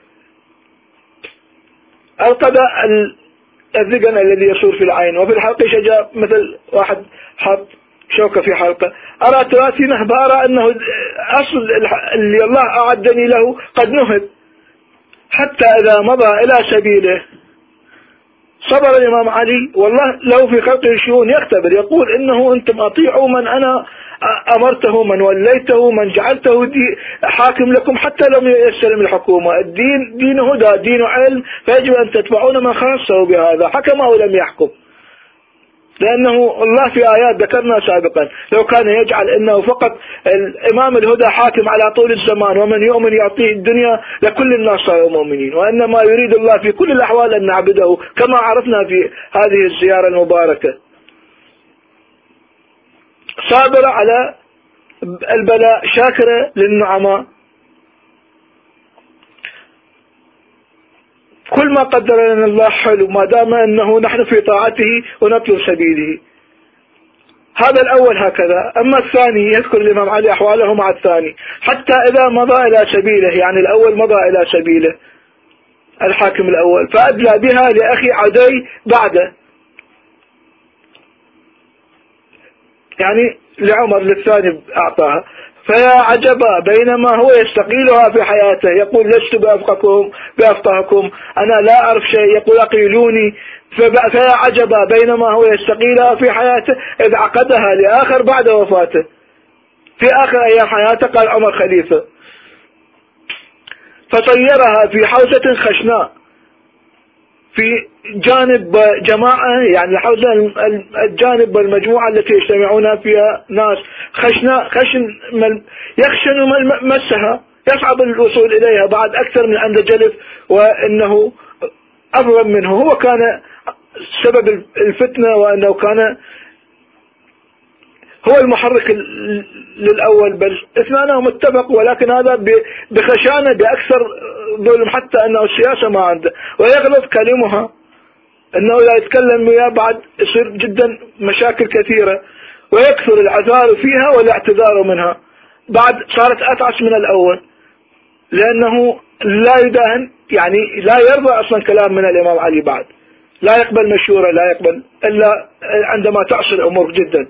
القذى الذقن الذي يصور في العين، وفي الحلق شجاء مثل واحد حط شوكة في حلقة. أرى تراثي نهب، أرى أنه أصل اللي الله أعدني له قد نهب. حتى إذا مضى إلى سبيله صبر الإمام علي، والله له في خلقه شؤون يختبر، يقول إنه أنتم أطيعوا من أنا أمرته، من وليته، من جعلته دي حاكم لكم حتى لم يستلم الحكومة. الدين دين هدى، دين علم، فيجب أن تتبعون من خاصه بهذا، حكم أو لم يحكم. لأنه الله في آيات ذكرنا سابقا لو كان يجعل أنه فقط الإمام الهدى حاكم على طول الزمان ومن يؤمن يعطيه الدنيا لكل الناس صاروا مؤمنين، وإنما يريد الله في كل الأحوال أن نعبده كما عرفنا في هذه الزيارة المباركة. صابرة على البلاء شاكرة للنعماء، كل ما قدر لنا الله حلو ما دام أنه نحن في طاعته ونطلب سبيله. هذا الأول هكذا. أما الثاني يذكر الإمام علي أحواله مع الثاني، حتى إذا مضى إلى سبيله، يعني الأول مضى إلى سبيله الحاكم الأول، فأدلى بها لأخي عدي بعده، يعني لعمر للثاني أعطاها. فيا عجبا بينما هو يستقيلها في حياته، يقول لست بأفقهكم بأفقهكم أنا لا أعرف شيء، يقول أقيلوني. فيا عجبا بينما هو يستقيلها في حياته إذ عقدها لآخر بعد وفاته، في آخر أيام حياته قال عمر خليفة، فطيرها في حوزة خشناء في جانب جماعة، يعني حوزة الجانب والمجموعة التي يجتمعون فيها ناس خشناء، خشن يخشن مسها، يصعب الوصول إليها بعد أكثر من أن جلف، وإنه أظلم منه، هو كان سبب الفتنة، وأنه كان هو المحرك للأول، بل اثنانهم اتفقوا، ولكن هذا بخشانة بأكثر ظلم، حتى أنه السياسة ما عنده، ويغلط كلمها، أنه لا يتكلم وياه بعد يصير جدا مشاكل كثيرة، ويكثر العذار فيها والاعتذار منها، بعد صارت أتعس من الأول، لأنه لا يداهن، يعني لا يرضى أصلا كلام من الإمام علي بعد، لا يقبل مشورة، لا يقبل إلا عندما تعصر الأمور جدا.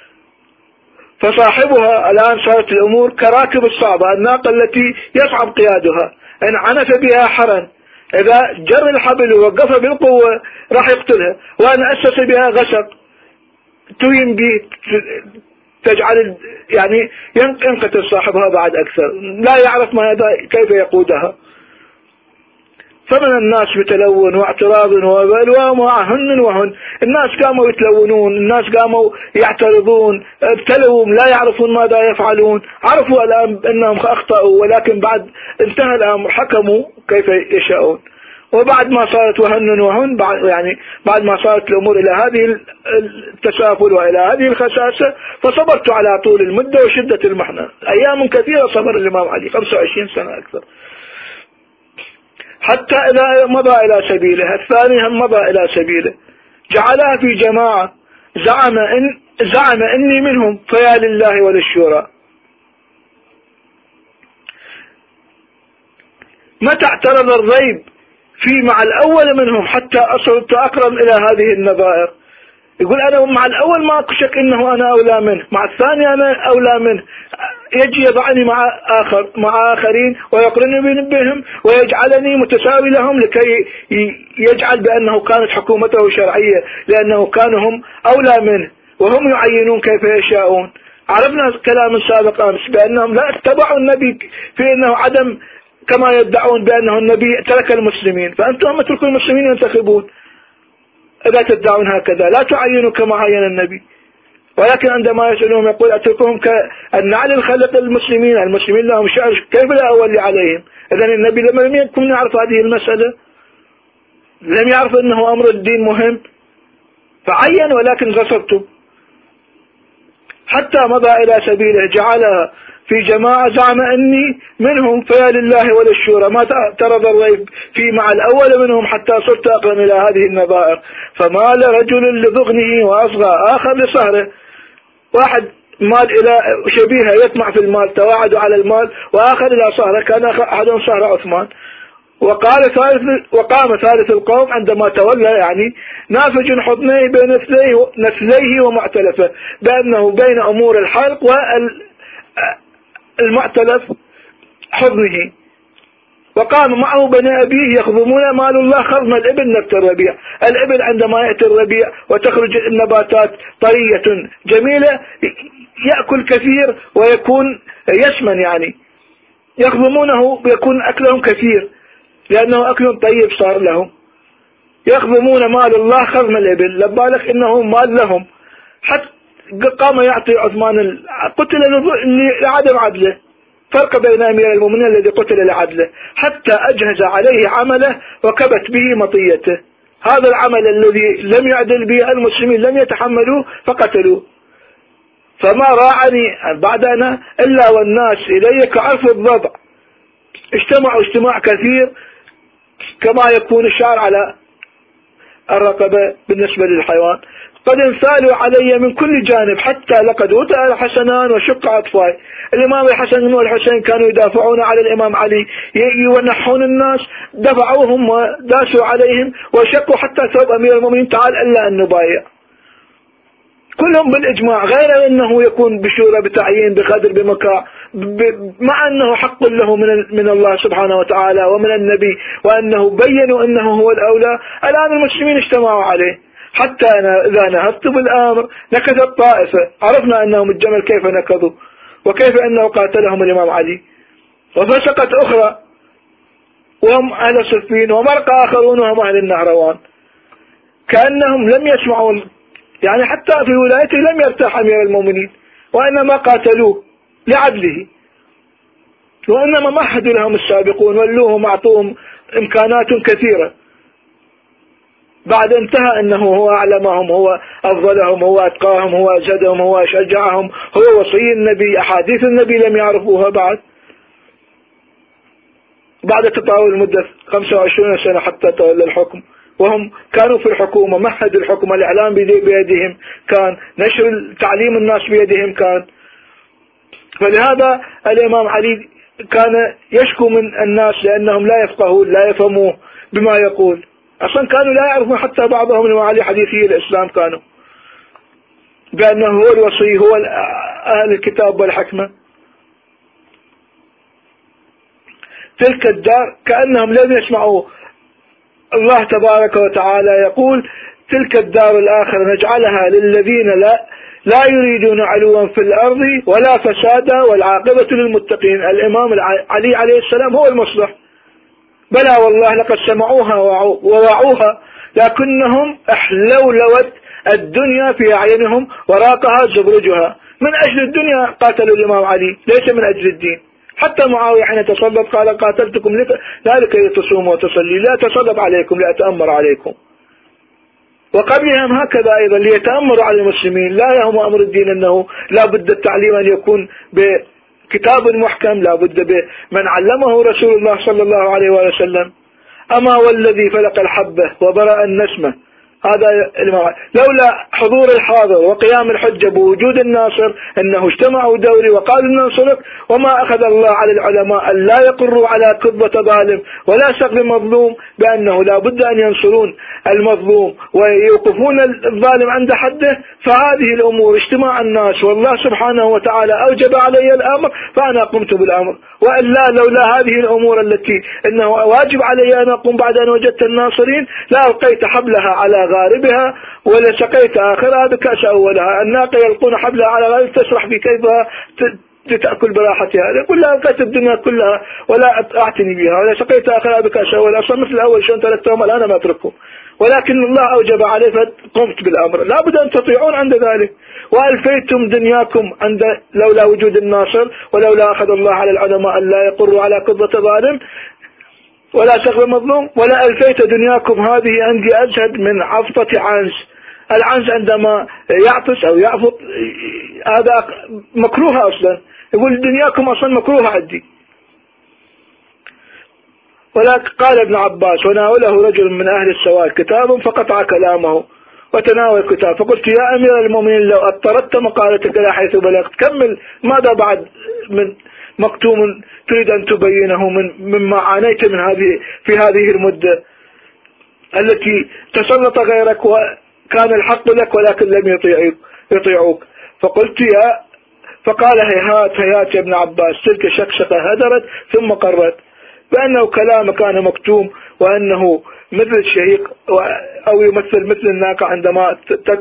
فصاحبها الآن صارت الأمور كراكب الصعبة، الناقة التي يصعب قيادها، إن عنف بها حرا، إذا جر الحبل ووقف بالقوة راح يقتلها، وأن أسس بها غسق تهين به، تجعل يعني ينقتل صاحبها بعد أكثر، لا يعرف ما كيف يقودها. فمن الناس بتلون واعتراض وبلوى وهن وهن، الناس قاموا يتلونون، الناس قاموا يعترضون، ابتلوا لا يعرفون ماذا يفعلون، عرفوا الآن أنهم أخطأوا، ولكن بعد انتهى الأمر حكموا كيف يشاءون. وبعد ما صارت وهن وهن، بعد يعني بعد ما صارت الأمور إلى هذه التسافل وإلى هذه الخساسة، فصبرت على طول المدة وشدة المحنة، أيام كثيرة صبر الإمام علي، خمسة وعشرين سنة أكثر. حتى إذا مضى إلى سبيله. الثاني هم مضى إلى سبيله، جعلها في جماعة، زعم إن زعم إني منهم فيا لله وللشورى. متى اعترض الريب في مع الأول منهم حتى أصلت أقرب إلى هذه النظائر؟ يقول أنا مع الأول ما أشك إنه أنا أولى منه، مع الثاني أنا أولى منه، يجي يضعني مع آخر مع آخرين ويقرنني بهم ويجعلني متساوي لهم لكي يجعل بأنه كانت حكومته شرعية، لأنه كانوا هم أولى منه وهم يعينون كيف يشاءون. عرفنا كلام سابق أمس بأنهم لا اتبعوا النبي في أنه عدم، كما يدعون بأنه النبي ترك المسلمين، فأنتم اتركوا المسلمين ينتخبون. إذا تدعون هكذا لا تعينوا كما عين النبي، ولكن عندما يسألهم يقول أتركهم كالنعل الخلق المسلمين، المسلمين لهم شأن كيف لا أولي عليهم؟ إذن النبي لم يكن يعرف هذه المسألة، لم يعرف أنه أمر الدين مهم فعين، ولكن غصبتم. حتى مضى إلى سبيله جعلها في جماعة، زعم أني منهم فيا لله وللشورى. ما اعترض الريب في مع الأول منهم حتى صرت أقرن إلى هذه النظائر. فمال رجل لذغنه وأصغى آخر لصهره. واحد مال إلى شبيهة يطمع في المال، تواعد على المال، وآخر إلى صهره، كان أحدهم صهر عثمان. وقال ثالث وقام ثالث القوم عندما تولى يعني نافج حضنيه بين نسليه, نسليه ومعتلفه، بأنه بين أمور الحلق والمعتلف حضنه. وقام معه بني أبيه يخضمون مال الله خضم الإبل نبت الربيع. الإبل عندما يأتي الربيع وتخرج النباتات طرية جميلة يأكل كثير ويكون يسمن، يعني يخضمونه يكون أكلهم كثير لأنه أكل طيب صار لهم. يخضمون مال الله خضم الإبل، لبالك إنه مال لهم. حتى قام يعطي عثمان قتل لعدم عدله، فرق بين أمير المؤمنين الذي قتل لعدله، حتى أجهز عليه عمله وكبت به مطيته. هذا العمل الذي لم يعدل به المسلمين لم يتحملوه فقتلوه. فما راعني بعدنا إلا والناس إلي كعرف الضبع، اجتمعوا اجتماع كثير كما يكون الشعر على الرقبة بالنسبة للحيوان. قد انسالوا علي من كل جانب حتى لقد وطأ الحسنان وشق أطفاي. الإمام الحسن والحسين كانوا يدافعون على الإمام علي، يونحون الناس، دفعوهم وداسوا عليهم وشقوا حتى ثوب أمير المؤمنين تعال إلا أن نبايع. كلهم بالإجماع، غير أنه يكون بشورى بتعيين بقدر بمكاء، مع أنه حق له من من الله سبحانه وتعالى ومن النبي، وأنه بينوا أنه هو الأولى. الآن المسلمين اجتمعوا عليه، حتى إذا نهضت بالأمر نكثت طائفة. عرفنا أنهم الجمل كيف نكضوا وكيف أنه قاتلهم الإمام علي، وفسقت أخرى وهم أهل صفين، ومرق آخرون وهم أهل النهروان، كأنهم لم يسمعوا، يعني حتى في ولايته لم يرتاح أمير المؤمنين، وإنما قاتلوه لعدله، وإنما مهدوا لهم السابقون ولوهم أعطوهم إمكانات كثيرة. بعد انتهى أنه هو أعلمهم، هو أفضلهم، هو أتقاهم، هو أجدهم، هو أشجعهم، هو وصي النبي، أحاديث النبي لم يعرفوها بعد. بعد تطاول المدة خمسة وعشرين سنة حتى تولى الحكم، وهم كانوا في الحكومة، مهد الحكم، الإعلام بيدهم كان، نشر تعليم الناس بيدهم كان. فلهذا الإمام علي كان يشكو من الناس لأنهم لا يفقهون لا يفهموه بما يقول. أصلا كانوا لا يعرفون، حتى بعضهم الإمام علي حديثي الإسلام كانوا بأنه هو الوصي، هو أهل الكتاب والحكمة. تلك الدار كأنهم لم يسمعوا الله تبارك وتعالى يقول تلك الدار الآخرة نجعلها للذين لا لا يريدون علوا في الأرض ولا فسادا والعاقبة للمتقين. الإمام علي عليه السلام هو المصلح. بلى والله لقد سمعوها ووعوها، لكنهم أحلوا لوت الدنيا في أعينهم وراقها زبرجها. من أجل الدنيا قاتلوا الإمام علي، ليس من أجل الدين. حتى معاوية حين تصلب قال قاتلتكم لا لكي تصوموا وتصلي، لا تصلب عليكم لأتأمر عليكم. وقبلهم هكذا أيضا ليتأمروا على المسلمين. لا يهم أمر الدين أنه لا بد التعليم أن يكون بكتاب محكم، لا بد بمن علمه رسول الله صلى الله عليه وسلم. أما والذي فلق الحبة وبرأ النسمة. هذا الإمام. لولا حضور الحاضر وقيام الحجة بوجود الناصر أنه اجتمعوا دوري وقالوا ننصرك، وما أخذ الله على العلماء أن لا يقروا على كذبة ظالم ولا سقف مظلوم بأنه لا بد أن ينصرون المظلوم ويوقفون الظالم عند حده. فهذه الأمور اجتماع الناس والله سبحانه وتعالى أوجب علي الأمر فأنا قمت بالأمر، وإلا لولا هذه الأمور التي إنه واجب علي أن أقوم بعد أن وجدت الناصرين لا ألقيت حبلها على غاربها ولا سقيت آخرها بكأس أولها. الناقة يلقون حبلها على غارب تسرح في كيفها تأكل براحتها. يقول لا ألقيت الدنيا كلها ولا أعتني بها ولا سقيت آخرها بكأس أولها. أصلا مثل الأول شلون تركتهم الآن ما أتركهم، ولكن الله أوجب عليه فقمت بالأمر. لا بد أن تطيعون عند ذلك. وألفيتم دنياكم عند لولا وجود الناصر ولولا أخذ الله على العلماء أن لا يقروا على قبضة ظالم ولا سقف مظلوم، ولا ألفيت دنياكم هذه عندي أجهد من عفطة عنز. العنز عندما يعطس أو يعفط هذا مكروه أصلا، يقول دنياكم أصلا مكروه عندي. ولكن قال ابن عباس وناوله رجل من أهل السواد كتاب فقطع كلامه وتناول الكتاب، فقلت يا أمير المؤمنين لو اضطردت مقالتك إلى حيث بلغت كمل، ماذا بعد من مكتوم تريد أن تبينه من مما عانيت من هذه في هذه المدة التي تسلط غيرك وكان الحق لك ولكن لم يطيعوك. فقلت يا فقال هيهات هيهات يا ابن عباس تلك شكشقة هدرت ثم قرت، بأنه كلام كان مكتوم وأنه مثل الشهيق أو يمثل مثل الناقة عندما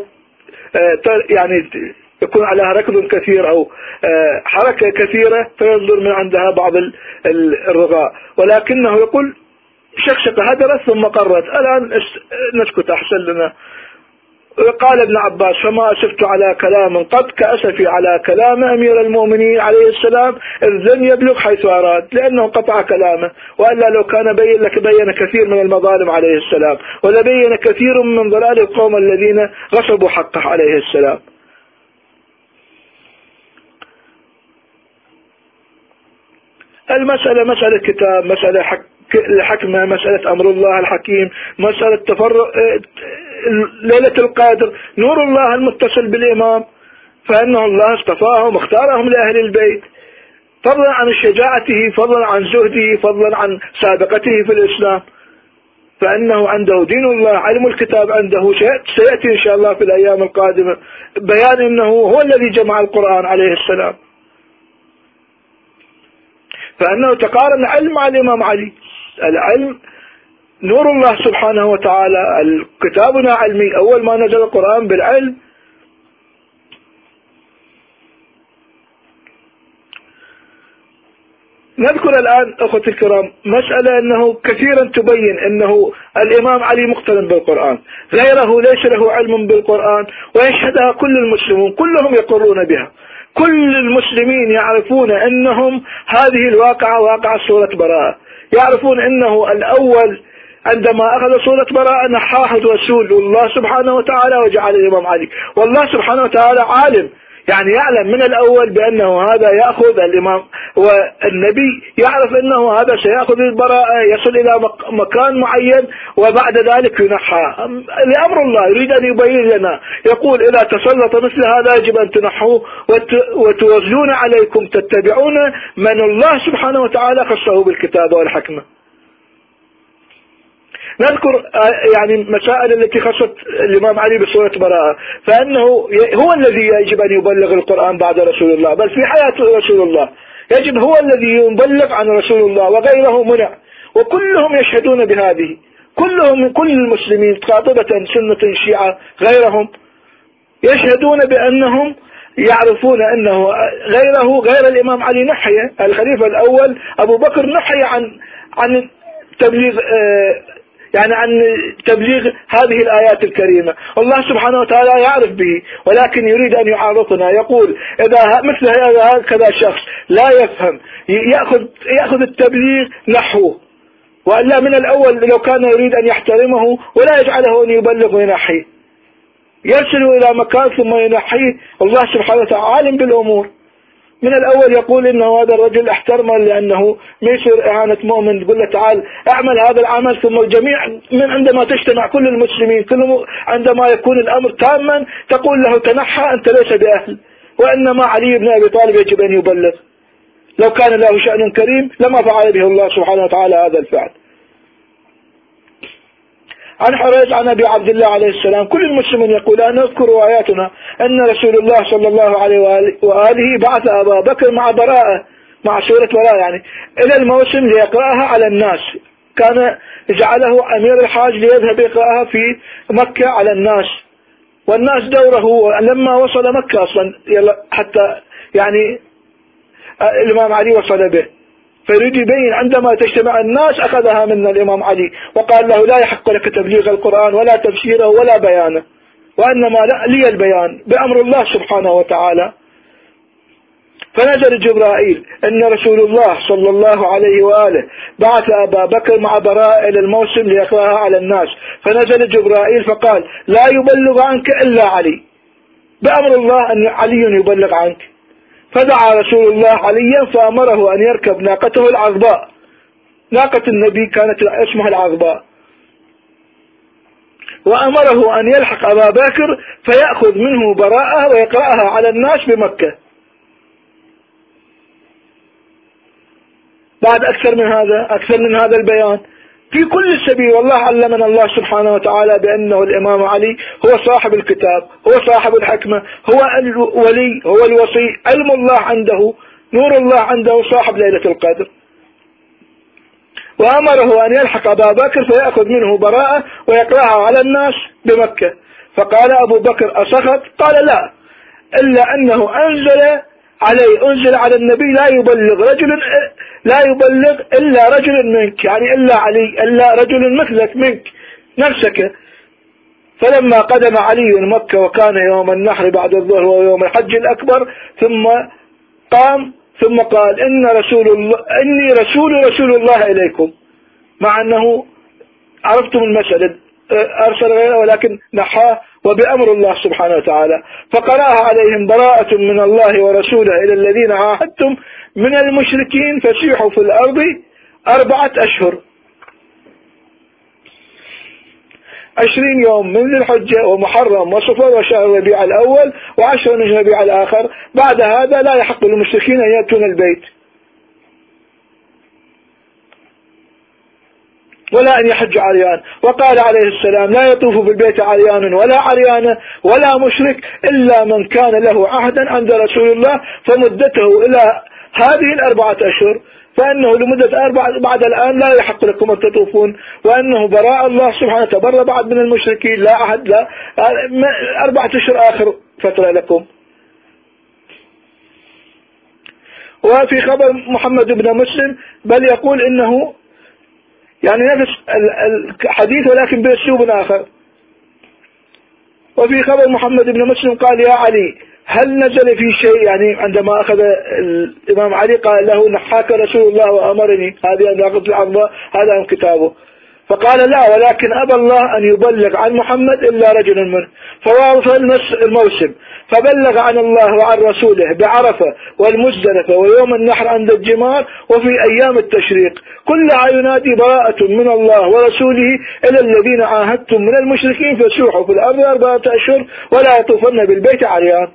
يعني يكون عليها ركض كثير أو حركة كثيرة فيصدر من عندها بعض الرغاء، ولكنه يقول شكشقة هدرت ثم قرت. الآن نسكت أحسن لنا. قال ابن عباس فما أسفت على كلام قد كأسفي على كلام أمير المؤمنين عليه السلام إذ لم يبلغ حيث أراد، لأنه قطع كلامه، وألا لو كان بين لك بين كثير من المظالم عليه السلام ولبين كثير من ضلال القوم الذين غصبوا حقه عليه السلام. المسألة مسألة كتاب، مسألة حق الحكمة، مسألة أمر الله الحكيم، مسألة تفرق ليلة القدر، نور الله المتصل بالإمام، فإنه الله اصطفاهم واختارهم لأهل البيت فضلا عن شجاعته، فضلا عن زهده، فضلا عن سابقته في الإسلام، فإنه عنده دين الله، علم الكتاب عنده. سيأتي إن شاء الله في الأيام القادمة بيان أنه هو الذي جمع القرآن عليه السلام، فأنه تقارن علم مع الإمام علي. العلم نور الله سبحانه وتعالى، كتابنا علمي، أول ما نزل القرآن بالعلم. نذكر الآن أخوتي الكرام مسألة أنه كثيرا تبين أنه الإمام علي مقترن بالقرآن، غيره ليس له علم بالقرآن، ويشهدها كل المسلمون كلهم يقرون بها. كل المسلمين يعرفون أنهم هذه الواقعة واقعة سورة براءة، يعرفون أنه الأول عندما أخذ سورة براءة نحاها رسول الله سبحانه وتعالى وجعل الإمام علي، والله سبحانه وتعالى عالم، يعني يعلم من الأول بأنه هذا يأخذ الإمام، والنبي يعرف أنه هذا سيأخذ البراءة يصل إلى مكان معين وبعد ذلك ينحى لأمر الله، يريد أن يبين لنا، يقول إذا تسلط مثل هذا يجب أن تنحوه وتوزلون عليكم تتبعون من الله سبحانه وتعالى خصه بالكتابة والحكمة. نذكر يعني مسائل التي خصت الإمام علي بسورة براءة، فأنه هو الذي يجب أن يبلغ القرآن بعد رسول الله، بل في حياة رسول الله يجب هو الذي يبلغ عن رسول الله وغيره منع، وكلهم يشهدون بهذه، كلهم كل المسلمين قاطبة سنة شيعة غيرهم يشهدون بأنهم يعرفون أنه غيره غير الإمام علي نحي الخليفة الأول أبو بكر نحي عن عن تبليغ يعني عن تبليغ هذه الآيات الكريمة. الله سبحانه وتعالى يعرف به ولكن يريد أن يعرفنا، يقول إذا مثل هكذا شخص لا يفهم يأخذ يأخذ التبليغ نحوه، وإلا من الأول لو كان يريد أن يحترمه ولا يجعله أن يبلغ وينحيه، يرسل إلى مكان ثم ينحيه. الله سبحانه وتعالى عالم بالأمور، من الأول يقول إنه هذا الرجل احترمه لأنه ما يصير إهانة مؤمن، يقول له تعال اعمل هذا العمل، ثم الجميع من عندما تجتمع كل المسلمين كل عندما يكون الأمر تاما تقول له تنحى أنت ليس بأهل، وإنما علي بن أبي طالب يجب أن يبلغ. لو كان له شأن كريم لما فعل به الله سبحانه وتعالى هذا الفعل. عن حريز عن أبي عبد الله عليه السلام كل المسلمين يقولون نذكر رواياتنا أن رسول الله صلى الله عليه وآله بعث أبا بكر مع براءة مع سورة براءة يعني إلى الموسم ليقرأها على الناس، كان جعله أمير الحاج ليذهب يقرأها في مكة على الناس، والناس دوره لما وصل مكة أصلا حتى يعني الإمام علي وصل به، فيريد يبين عندما تجتمع الناس أخذها من الإمام علي وقال له لا يحق لك تبليغ القرآن ولا تفسيره ولا بيانه، وإنما لي البيان بأمر الله سبحانه وتعالى. فنزل جبرائيل أن رسول الله صلى الله عليه وآله بعث أبا بكر مع براء إلى الموسم ليقرأها على الناس، فنزل جبرائيل فقال لا يبلغ عنك إلا علي، بأمر الله أن علي يبلغ عنك. فدعا رسول الله عليا فأمره أن يركب ناقته العظباء، ناقة النبي كانت اسمها العظباء، وأمره أن يلحق أبا بكر فيأخذ منه براءة ويقرأها على الناس بمكة. بعد أكثر من هذا أكثر من هذا البيان في كل السبيل، والله علمنا الله سبحانه وتعالى بأنه الإمام علي هو صاحب الكتاب، هو صاحب الحكمة، هو الولي، هو الوصي، علم الله عنده، نور الله عنده، صاحب ليلة القدر. وأمره أن يلحق أبا بكر فيأخذ منه براءة ويقرأها على الناس بمكة. فقال أبو بكر أسخط؟ قال لا، إلا أنه أنزل عليه أنزل على النبي لا يبلغ رجل لا يبلغ إلا رجل منك، يعني إلا علي، إلا رجل مثلك منك نفسك. فلما قدم علي مكة وكان يوم النحر بعد الظهر ويوم الحج الأكبر ثم قام ثم قال إن رسول الله إني رسول رسول الله إليكم، مع أنه عرفتم المسألة أرسل غيره ولكن نحاه وبأمر الله سبحانه وتعالى. فقرأها عليهم براءة من الله ورسوله إلى الذين عاهدتم من المشركين فسيحوا في الأرض أربعة أشهر، عشرين يوم من ذي الحجة ومحرم وصفر وشهر ربيع الأول وعشر من ربيع الآخر. بعد هذا لا يحق للمشركين أن يأتون البيت ولا أن يحج عريان. وقال عليه السلام لا يطوف بالبيت عريان ولا عريان ولا مشرك إلا من كان له عهدا عند رسول الله فمدته إلى هذه الأربعة أشهر، فإنه لمدة أربعة بعد الآن لا يحق لكم أن تطوفون، وأنه براء الله سبحانه تبرأ بعد من المشركين، لا عهد لا أربعة أشهر آخر فترة لكم. وفي خبر محمد بن مسلم بل يقول إنه يعني نفس الحديث ولكن بأسلوب آخر. وفي خبر محمد بن مسلم قال يا علي هل نزل في شيء، يعني عندما أخذ الإمام علي قال له نحاك رسول الله وأمرني هذه أن أخذ العظمة هذا من كتابه، فقال لا ولكن أبى الله أن يبلغ عن محمد إلا رجل منه. فوافى الموسم فبلغ عن الله وعن رسوله بعرفة والمزدلفة ويوم النحر عند الجمار وفي أيام التشريق كلها ينادي براءة من الله ورسوله إلى الذين عاهدتم من المشركين فسوحوا في الأرض أربعة أشهر ولا يطوفن بالبيت عريان.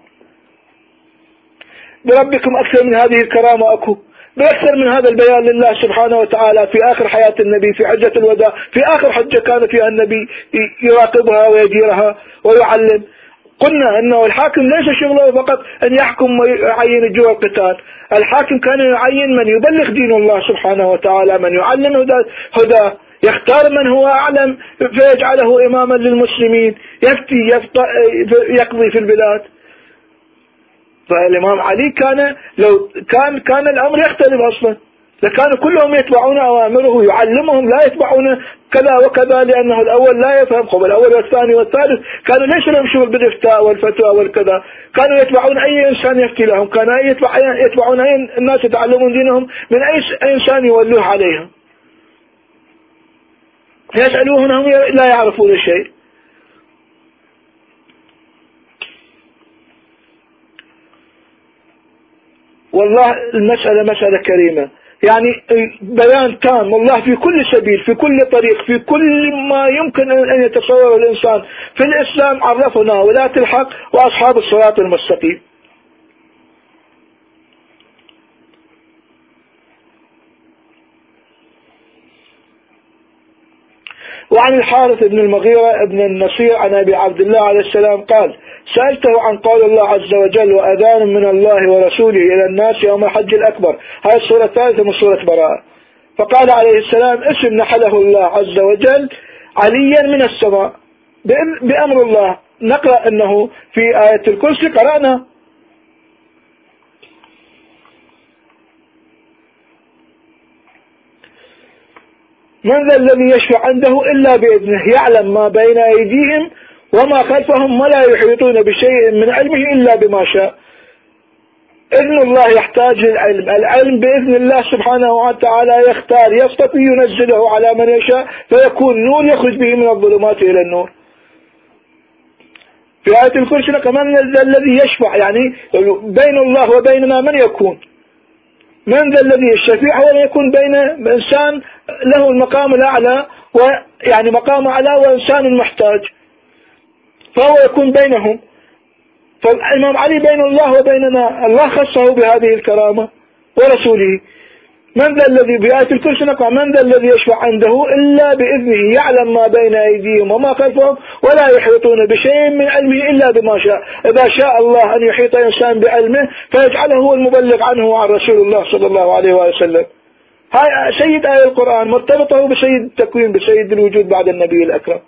بربكم أكثر من هذه الكرامة أكو، بأكثر من هذا البيان لله سبحانه وتعالى في آخر حياة النبي في حجة الوداع، في آخر حجة كان فيها النبي يراقبها ويديرها ويعلم. قلنا أنه الحاكم ليس شغله فقط أن يحكم ويعين الجوع القتال، الحاكم كان يعين من يبلغ دين الله سبحانه وتعالى، من يعلم هداه، يختار من هو أعلم فيجعله إماما للمسلمين يفتي يقضي في البلاد. فالإمام علي كان لو كان كان الأمر يختلف أصلا، لكانوا كلهم يتبعون أوامره يعلمهم لا يتبعون كذا وكذا، لأنه الأول لا يفهم قبل الأول والثاني والثالث كانوا ليس لهم شغل بالإفتاء والفتوى والكذا، كانوا يتبعون أي إنسان يفتي لهم، كانوا يتبع يتبعون أي الناس يتعلمون دينهم من أي إنسان يولوه عليهم، يسألوهم لا يعرفون شيء. والله المسألة مسألة كريمة، يعني بيان تام، والله في كل سبيل، في كل طريق، في كل ما يمكن أن يتصوره الإنسان في الإسلام عرفنا ولاة الحق وأصحاب الصراط المستقيم. وعن الحارث بن المغيرة بن النصير عن أبي عبد الله عليه السلام قال: سألته عن قول الله عز وجل: وأذان من الله ورسوله إلى الناس يوم الحج الأكبر. هذه السورة الثالثة من سورة براءة. فقال عليه السلام: اسم نحله الله عز وجل عليا من السماء بأمر الله. نقرأ أنه في آية الكرسي قرأنا: من ذا الذي يشفع عنده إلا بإذنه يعلم ما بين أيديهم وما خلفهم ولا يحيطون بشيء من علمه إلا بما شاء. إذن الله يحتاج للعلم، العلم بإذن الله سبحانه وتعالى يختار، يستطيع ينزله على من يشاء فيكون نور يخرج به من الظلمات إلى النور. في آية الكرسي من ذا الذي يشفع، يعني بين الله وبيننا من يكون؟ من ذا الذي الشفيع هو اللي يكون بين إنسان له المقام الأعلى، ويعني مقام أعلى وإنسان محتاج، فهو يكون بينهم. فالإمام علي بين الله وبيننا، الله خصه بهذه الكرامة ورسوله. من ذا الذي في آية الكرسي نقرأ: من ذا الذي يشفع عنده إلا بإذنه يعلم ما بين أيديهم وما خلفهم ولا يحيطون بشيء من علمه إلا بما شاء. إذا شاء الله أن يحيط إنسان بعلمه فيجعله هو المبلغ عنه عن رسول الله صلى الله عليه وسلم. هاي سيد آية القرآن مرتبطه بسيد التكوين، بسيد الوجود بعد النبي الأكرم.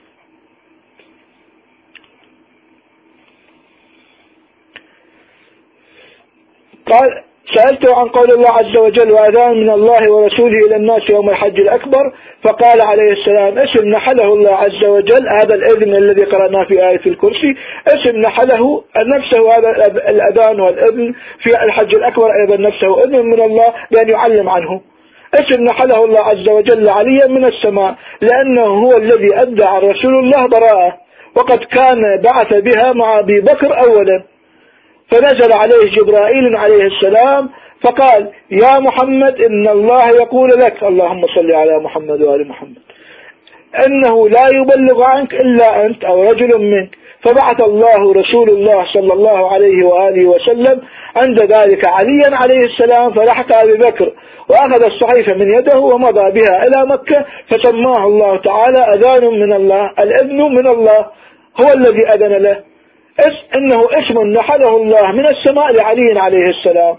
قال: سألته عن قول الله عز وجل: وأذان من الله ورسوله إلى الناس يوم الحج الأكبر. فقال عليه السلام: اسم نحله الله عز وجل، هذا الإذن الذي قرأناه في آية الكرسي، اسم نحله نفسه هذا الأذان والإذن في الحج الأكبر أيضا نفسه إذن من الله بأن يعلم عنه. اسم نحله الله عز وجل عليا من السماء، لأنه هو الذي أدى عن رسول الله براءة، وقد كان بعث بها مع أبي بكر أولا. فنزل عليه جبرائيل عليه السلام فقال: يا محمد إن الله يقول لك، اللهم صل على محمد وآل محمد، إنه لا يبلغ عنك إلا أنت أو رجل منك. فبعث الله رسول الله صلى الله عليه وآله وسلم عند ذلك عليا عليه السلام، فلحق أبي بكر وأخذ الصحيفة من يده ومضى بها إلى مكة، فسماه الله تعالى أذان من الله، الإذن من الله، هو الذي أذن له. إنه اسم نحله الله من السماء لعلي عليه السلام.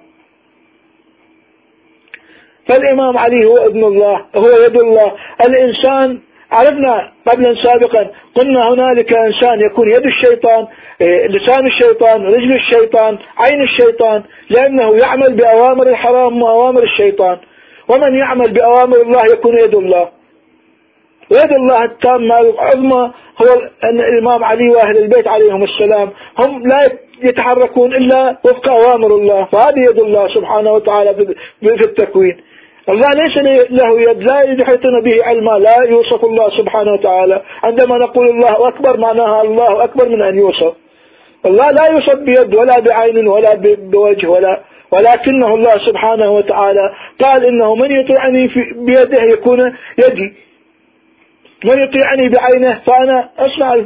فالإمام علي هو ابن الله، هو يد الله. الإنسان عرفنا قبلا سابقا، قلنا هنالك إنسان يكون يد الشيطان، لسان الشيطان، رجل الشيطان، عين الشيطان، لأنه يعمل بأوامر الحرام وأوامر الشيطان. ومن يعمل بأوامر الله يكون يد الله. ويد الله التامة العظمى هو أن الإمام علي وأهل البيت عليهم السلام هم لا يتحركون إلا وفق أوامر الله، فهذه يد الله سبحانه وتعالى في التكوين. الله ليس له يد لا يحيطون به علما، لا يوصف الله سبحانه وتعالى. عندما نقول الله أكبر معناها الله أكبر من أن يوصف. الله لا يوصف بيد ولا بعين ولا بوجه ولا، ولكنه الله سبحانه وتعالى قال: إنه من يطيعني بيده يكون يدي، من يطيعني بعينه فأنا أسمع.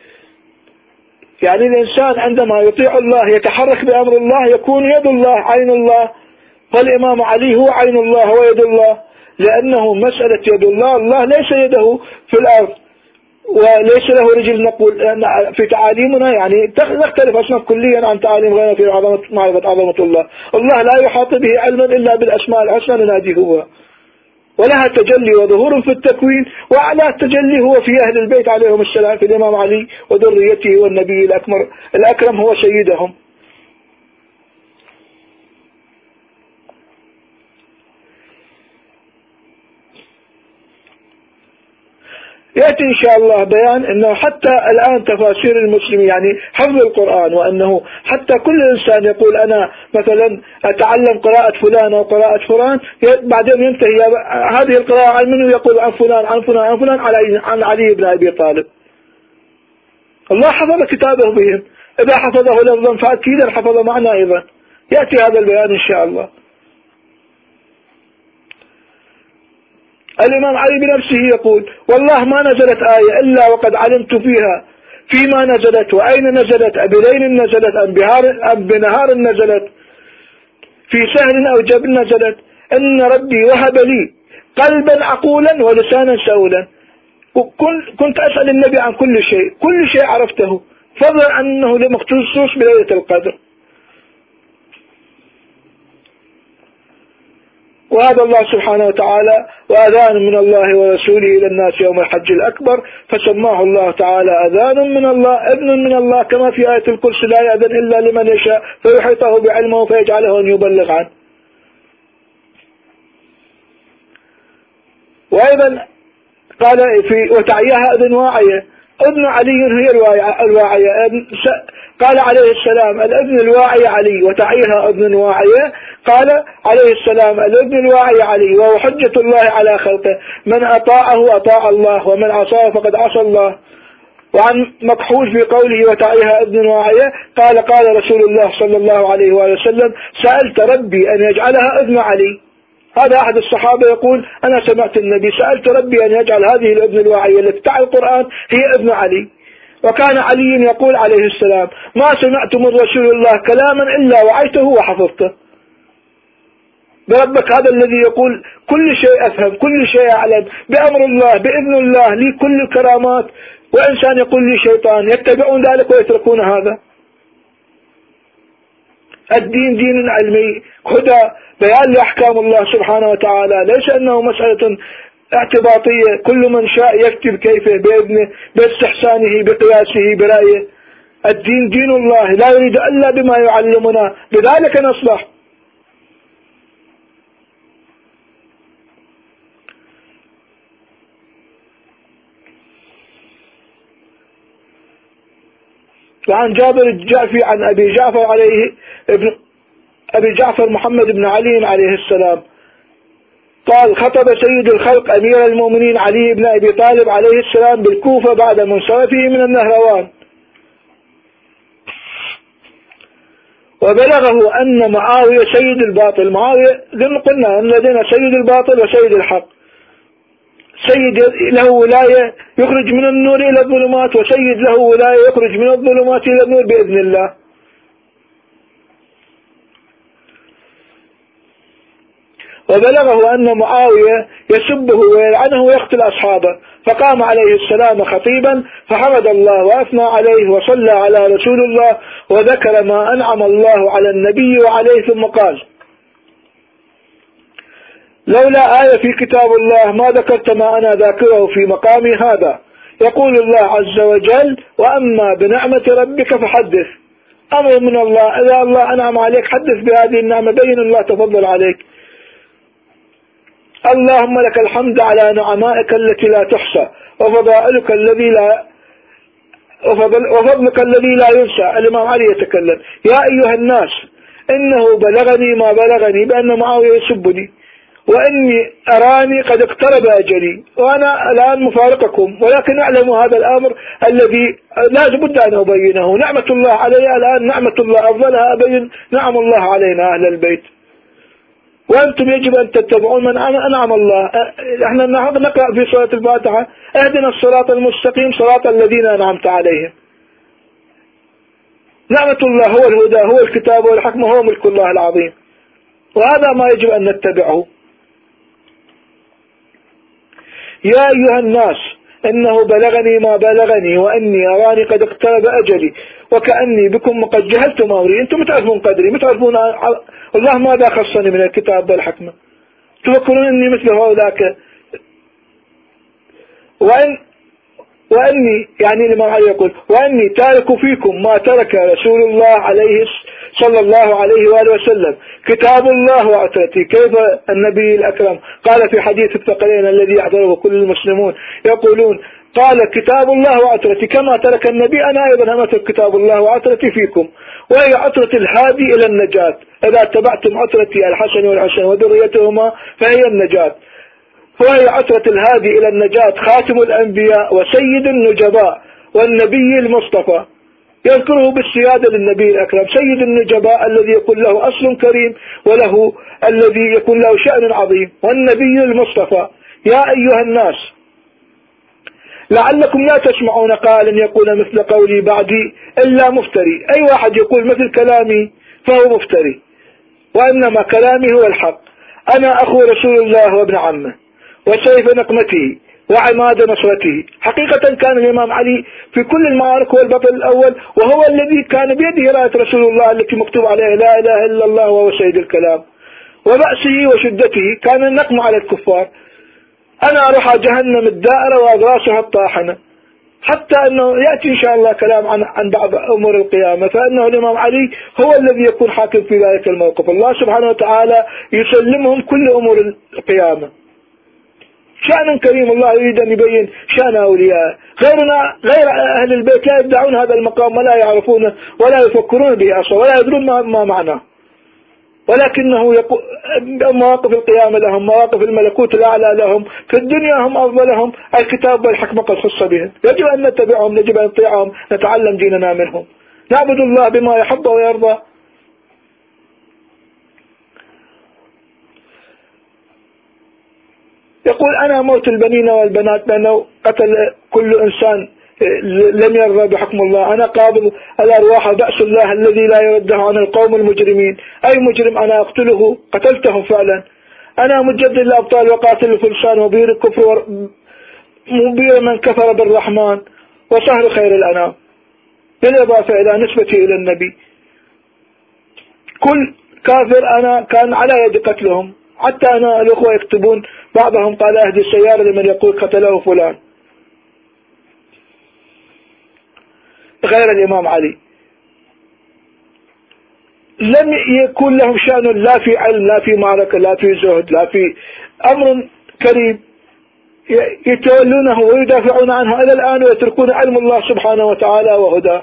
يعني الإنسان عندما يطيع الله يتحرك بأمر الله يكون يد الله، عين الله. فالإمام علي هو عين الله ويد الله، لأنه مسألة يد الله، الله ليس يده في الأرض وليس له رجل. نقول في تعاليمنا يعني نختلف أصلا كليا عن تعاليم غيرنا في عظمة معرفة عظمة الله. الله لا يحاط به علما إلا بالأسماء الحسنى نناديه هو، ولها تجلي وظهور في التكوين، وأعلى التجلي هو في أهل البيت عليهم السلام، في الإمام علي وذريته والنبي الأكمل الأكرم هو سيدهم. يأتي إن شاء الله بيان أنه حتى الآن تفاسير المسلمين يعني حفظ القرآن، وأنه حتى كل إنسان يقول أنا مثلا أتعلم قراءة فلان أو قراءة فلان، بعدين ينتهي هذه القراءة عن منه يقول عن فلان عن فلان عن فلان عن علي بن أبي طالب. الله حفظ كتابه بهم، إذا حفظه لفظا فأكيدا حفظ معنى أيضا. يأتي هذا البيان إن شاء الله. الإمام علي بنفسه يقول والله ما نزلت آية إلا وقد علمت فيها فيما نزلت وأين نزلت، أبليل نزلت أم, بهار أم بنهار نزلت، في سهل أو جبل نزلت، إن ربي وهب لي قلبا عقولا ولسانا سؤولا. كنت أسأل النبي عن كل شيء، كل شيء عرفته، فضلا أنه لمخصوص بليلة القدر. وهذا الله سبحانه وتعالى وأذان من الله ورسوله إلى الناس يوم الحج الأكبر، فسماه الله تعالى أذان من الله ابن من الله، كما في آية الكرسي لا يأذن إلا لمن يشاء فيحيطه بعلمه فيجعله أن يبلغ عنه. وأيضا قال في وتعيها أذن واعية، أذن علي هي الواعية. قال عليه السلام الأذن الواعي علي وتعيها أذن واعية. قال عليه السلام الأذن الواعي علي وهو حجة الله على خلقه، من أطاعه أطاع الله ومن عصاه فقد عصى الله. وعن مكحول في قوله وتعيها أذن واعية قال قال رسول الله صلى الله عليه وسلم سألت ربي أن يجعلها أذن علي. هذا أحد الصحابة يقول أنا سمعت النبي سألت ربي أن يجعل هذه الأذن الواعية التي تعي القرآن هي أذن علي. وكان علي يقول عليه السلام ما سمعت من رسول الله كلاما إلا وعيته وحفظته. بربك هذا الذي يقول كل شيء أفهم كل شيء أعلم بأمر الله بإذن الله لي كل الكرامات، وإنسان يقول لي شيطان يتبعون ذلك ويتركون هذا. الدين دين علمي هدى بيان لأحكام الله سبحانه وتعالى، ليس أنه مسألة اعتباطية كل من شاء يكتب كيفه بإذنه باستحسانه بقياسه برأيه. الدين دين الله لا يريد إلا بما يعلمنا بذلك نصلح. وعن جابر الجعفي عن أبي جعفر عليه ابن أبي جعفر محمد بن علي عليه السلام قال خطب سيد الخلق أمير المؤمنين علي بن أبي طالب عليه السلام بالكوفة بعد منصرفه من النهروان، وبلغه أن معاوية سيد الباطل. معاوية قلنا أن لدينا سيد الباطل وسيد الحق. سيد له ولاية يخرج من النور إلى الظلمات، وسيد له ولاية يخرج من الظلمات إلى النور بإذن الله. وبلغه أن معاوية يسبه ويلعنه ويقتل أصحابه، فقام عليه السلام خطيبا فحمد الله وأثنى عليه وصلى على رسول الله وذكر ما أنعم الله على النبي وعليه، ثم قال لولا آية في كتاب الله ما ذكرت ما أنا ذاكره في مقامي هذا. يقول الله عز وجل وأما بنعمة ربك فحدث. أمر من الله، إذا الله أنعم عليك حدث بهذه النعمة، بين الله تفضل عليك. اللهم لك الحمد على نعمائك التي لا تحصى وفضائلك الذي لا وفضل وفضلك الذي لا ينسى. الإمام علي يتكلم يا أيها الناس إنه بلغني ما بلغني بأن معاوية يسبني، وإني أراني قد اقترب أجلي وأنا الآن مفارقكم، ولكن أعلم هذا الأمر الذي لا بد أن أبينه. نعمة الله علي الآن نعمة الله أفضلها أبين نعم الله علينا أهل البيت، وأنتم يجب أن تتبعون من أنعم الله. احنا نقرأ في سورة الفاتحة اهدنا الصراط المستقيم صراط الذين أنعمت عليهم. نعمة الله هو الهدى هو الكتاب والحكمة هو ملك الله العظيم، وهذا ما يجب أن نتبعه. يا أيها الناس إنه بلغني ما بلغني وأني أراني قد اقترب أجلي وكأني بكم قد جهلتم أمري. أنتم متعرفون قدري، متعرفون الله ماذا خصني من الكتاب والحكمة، تفكرون أني مثل هؤلاء. وأن وأني يعني الإمام علي يقول وأني تارك فيكم ما ترك رسول الله عليه صلى الله عليه وآله وسلم كتاب الله وعترتي. كيف النبي الأكرم قال في حديث الثقلين الذي يحضره كل المسلمون يقولون قال كتاب الله وعترتي كما ترك النبي أنا أيضا هم أترك كتاب الله وعترتي فيكم، وهي عترة الهادي إلى النجاة. إذا اتبعتم عترتي الحسن والحسن وذريتهما فهي النجاة. وهي عترة الهادي إلى النجاة خاتم الأنبياء وسيد النجباء والنبي المصطفى. يذكره بالسيادة للنبي الأكرم سيد النجباء الذي يكون له أصل كريم وله الذي يكون له شأن عظيم، والنبي المصطفى. يا أيها الناس لعلكم لا تسمعون قائلا يقول مثل قولي بعدي إلا مفتري. أي واحد يقول مثل كلامي فهو مفتري، وإنما كلامي هو الحق. أنا أخو رسول الله وابن عمه وسيف نقمته وعماد نصرته. حقيقة كان الإمام علي في كل المعارك هو البطل الأول، وهو الذي كان بيده راية رسول الله التي مكتوب عليها لا إله إلا الله وهو سيد الكلام، وبأسه وشدته كان النقم على الكفار. أنا أروح جهنم الدائرة وأغراسها الطاحنة، حتى أنه يأتي إن شاء الله كلام عن عن بعض أمور القيامة، فإنه الإمام علي هو الذي يكون حاكم في ذلك الموقف. الله سبحانه وتعالى يسلمهم كل أمور القيامة. شأن كريم، الله يريد أن يبين شأن أولياء. غيرنا غير أهل البيت لا يدعون هذا المقام ولا يعرفونه ولا يفكرون به أصلا ولا يدرون ما, ما معناه، ولكنه يقول مواقف القيامة لهم، مواقف الملكوت الأعلى لهم، في الدنيا هم أفضلهم، الكتاب والحكمة قد خص بهم، يجب أن نتبعهم، يجب أن نطيعهم، نتعلم ديننا منهم، نعبد الله بما يحب ويرضى. يقول أنا موت البنين والبنات لأنه قتل كل إنسان لم يرضى بحكم الله. أنا قابض الأرواح بأس الله الذي لا يرده عن القوم المجرمين. أي مجرم أنا أقتله، قتلتهم فعلا. أنا مجدد الأبطال وقاتل الفرسان وبير الكفر ومبير من كفر بالرحمن وسهل خير الأنام، بالإضافة إلى نسبتي إلى النبي. كل كافر أنا كان على يد قتلهم، حتى أنا الأخوة يكتبون بعضهم قال أهدي السيارة لمن يقول قتله فلان. غير الإمام علي لم يكن لهم شأن لا في علم لا في معركة لا في زهد لا في أمر كريم يتولونه ويدافعون عنه إلى الآن ويتركون علم الله سبحانه وتعالى وهداه.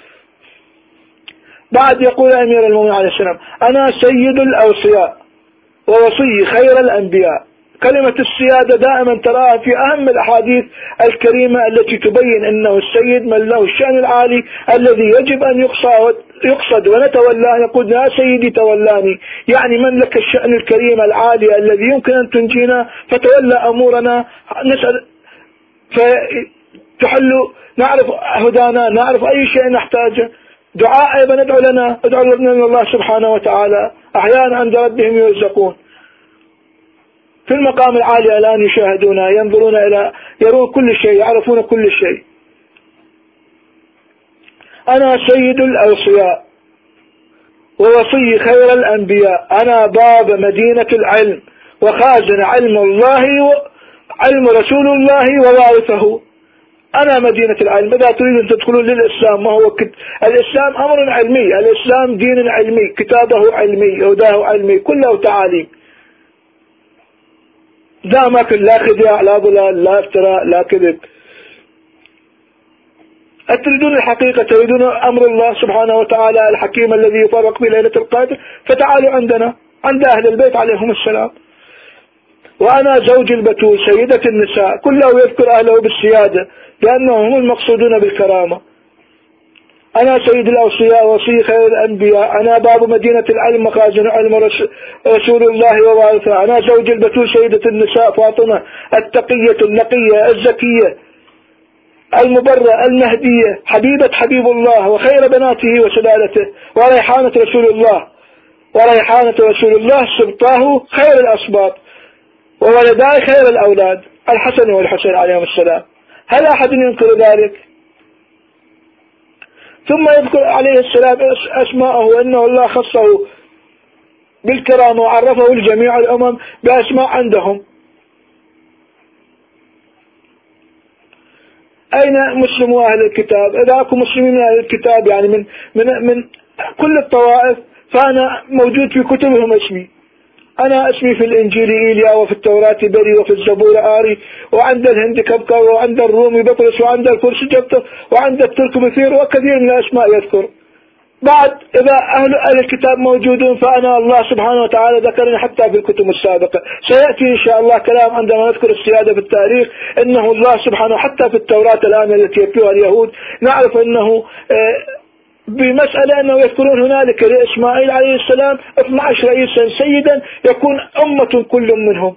بعد يقول أمير المؤمنين عليه السلام أنا سيد الأوصياء ووصي خير الأنبياء. كلمة السيادة دائما تراها في أهم الأحاديث الكريمة التي تبين أنه السيد من له الشأن العالي الذي يجب أن يقصد, يقصد ونتولاه. يقول يا سيدي تولاني، يعني من لك الشأن الكريم العالي الذي يمكن أن تنجينا فتولى أمورنا، نسأل فتحل نعرف هدانا، نعرف أي شيء نحتاجه. دعاء أيضا ادعو لنا، ادعو لنا من الله سبحانه وتعالى، أحيانا عند ربهم يرزقون. في المقام العالي الآن يشاهدون، ينظرون إلى، يرون كل شيء، يعرفون كل شيء. أنا سيد الأوصياء ووصي خير الأنبياء. أنا باب مدينة العلم وخازن علم الله وعلم رسول الله ووارثه. أنا مدينة العلم. إذا تريدون تدخلون للإسلام، ما هو كت... الإسلام أمر علمي، الإسلام دين علمي، كتابه علمي، هداه علمي، كله تعاليم. لا ماكن لا خداع لا ضلال لا افتراء لا كذب. أتريدون الحقيقة، تريدون أمر الله سبحانه وتعالى الحكيم الذي يفرق بليلة القدر، فتعالوا عندنا عند أهل البيت عليهم السلام. وأنا زوج البتول سيدة النساء، كله يذكر أهله بالسيادة لأنهم هم المقصودون بالكرامة. أنا سيد الأوصياء وصي خير الأنبياء. أنا باب مدينة العلم مخازن علم رسول الله ووارثه. أنا زوج البتول سيدة النساء فاطمة التقية النقية الزكية المبرة المهدية حبيبة حبيب الله وخير بناته وسلالته وريحانة رسول الله وريحانة رسول الله سبطاه خير الأصباط وولداي خير الأولاد الحسن والحسين عليهم السلام. هل أحد ينكر ذلك؟ ثم يذكر عليه السلام أسماءه وأنه الله خصه بالكرامة وعرفه لجميع الأمم بأسماء عندهم. أين مسلموا أهل الكتاب؟ إذا أكو مسلمين من أهل الكتاب يعني من, من, من كل الطوائف، فأنا موجود في كتبهم اسمي. أنا اسمي في الإنجيل إيليا وفي التوراة بري وفي الزبور آري، وعند الهند كبكر وعند الرومي بطرس وعند الفرس جبتر وعند الترك مثير وكثير من الأسماء يذكر. بعد إذا أهل الكتاب موجودون فأنا الله سبحانه وتعالى ذكرني حتى في الكتب السابقة. سيأتي إن شاء الله كلام عندما نذكر السيادة في التاريخ أنه الله سبحانه حتى في التوراة الآن التي يتلوها اليهود نعرف أنه بمسألة أنه يذكرون هنالك لإسماعيل عليه السلام اثني عشر رئيسا سيدا يكون أمة كل منهم،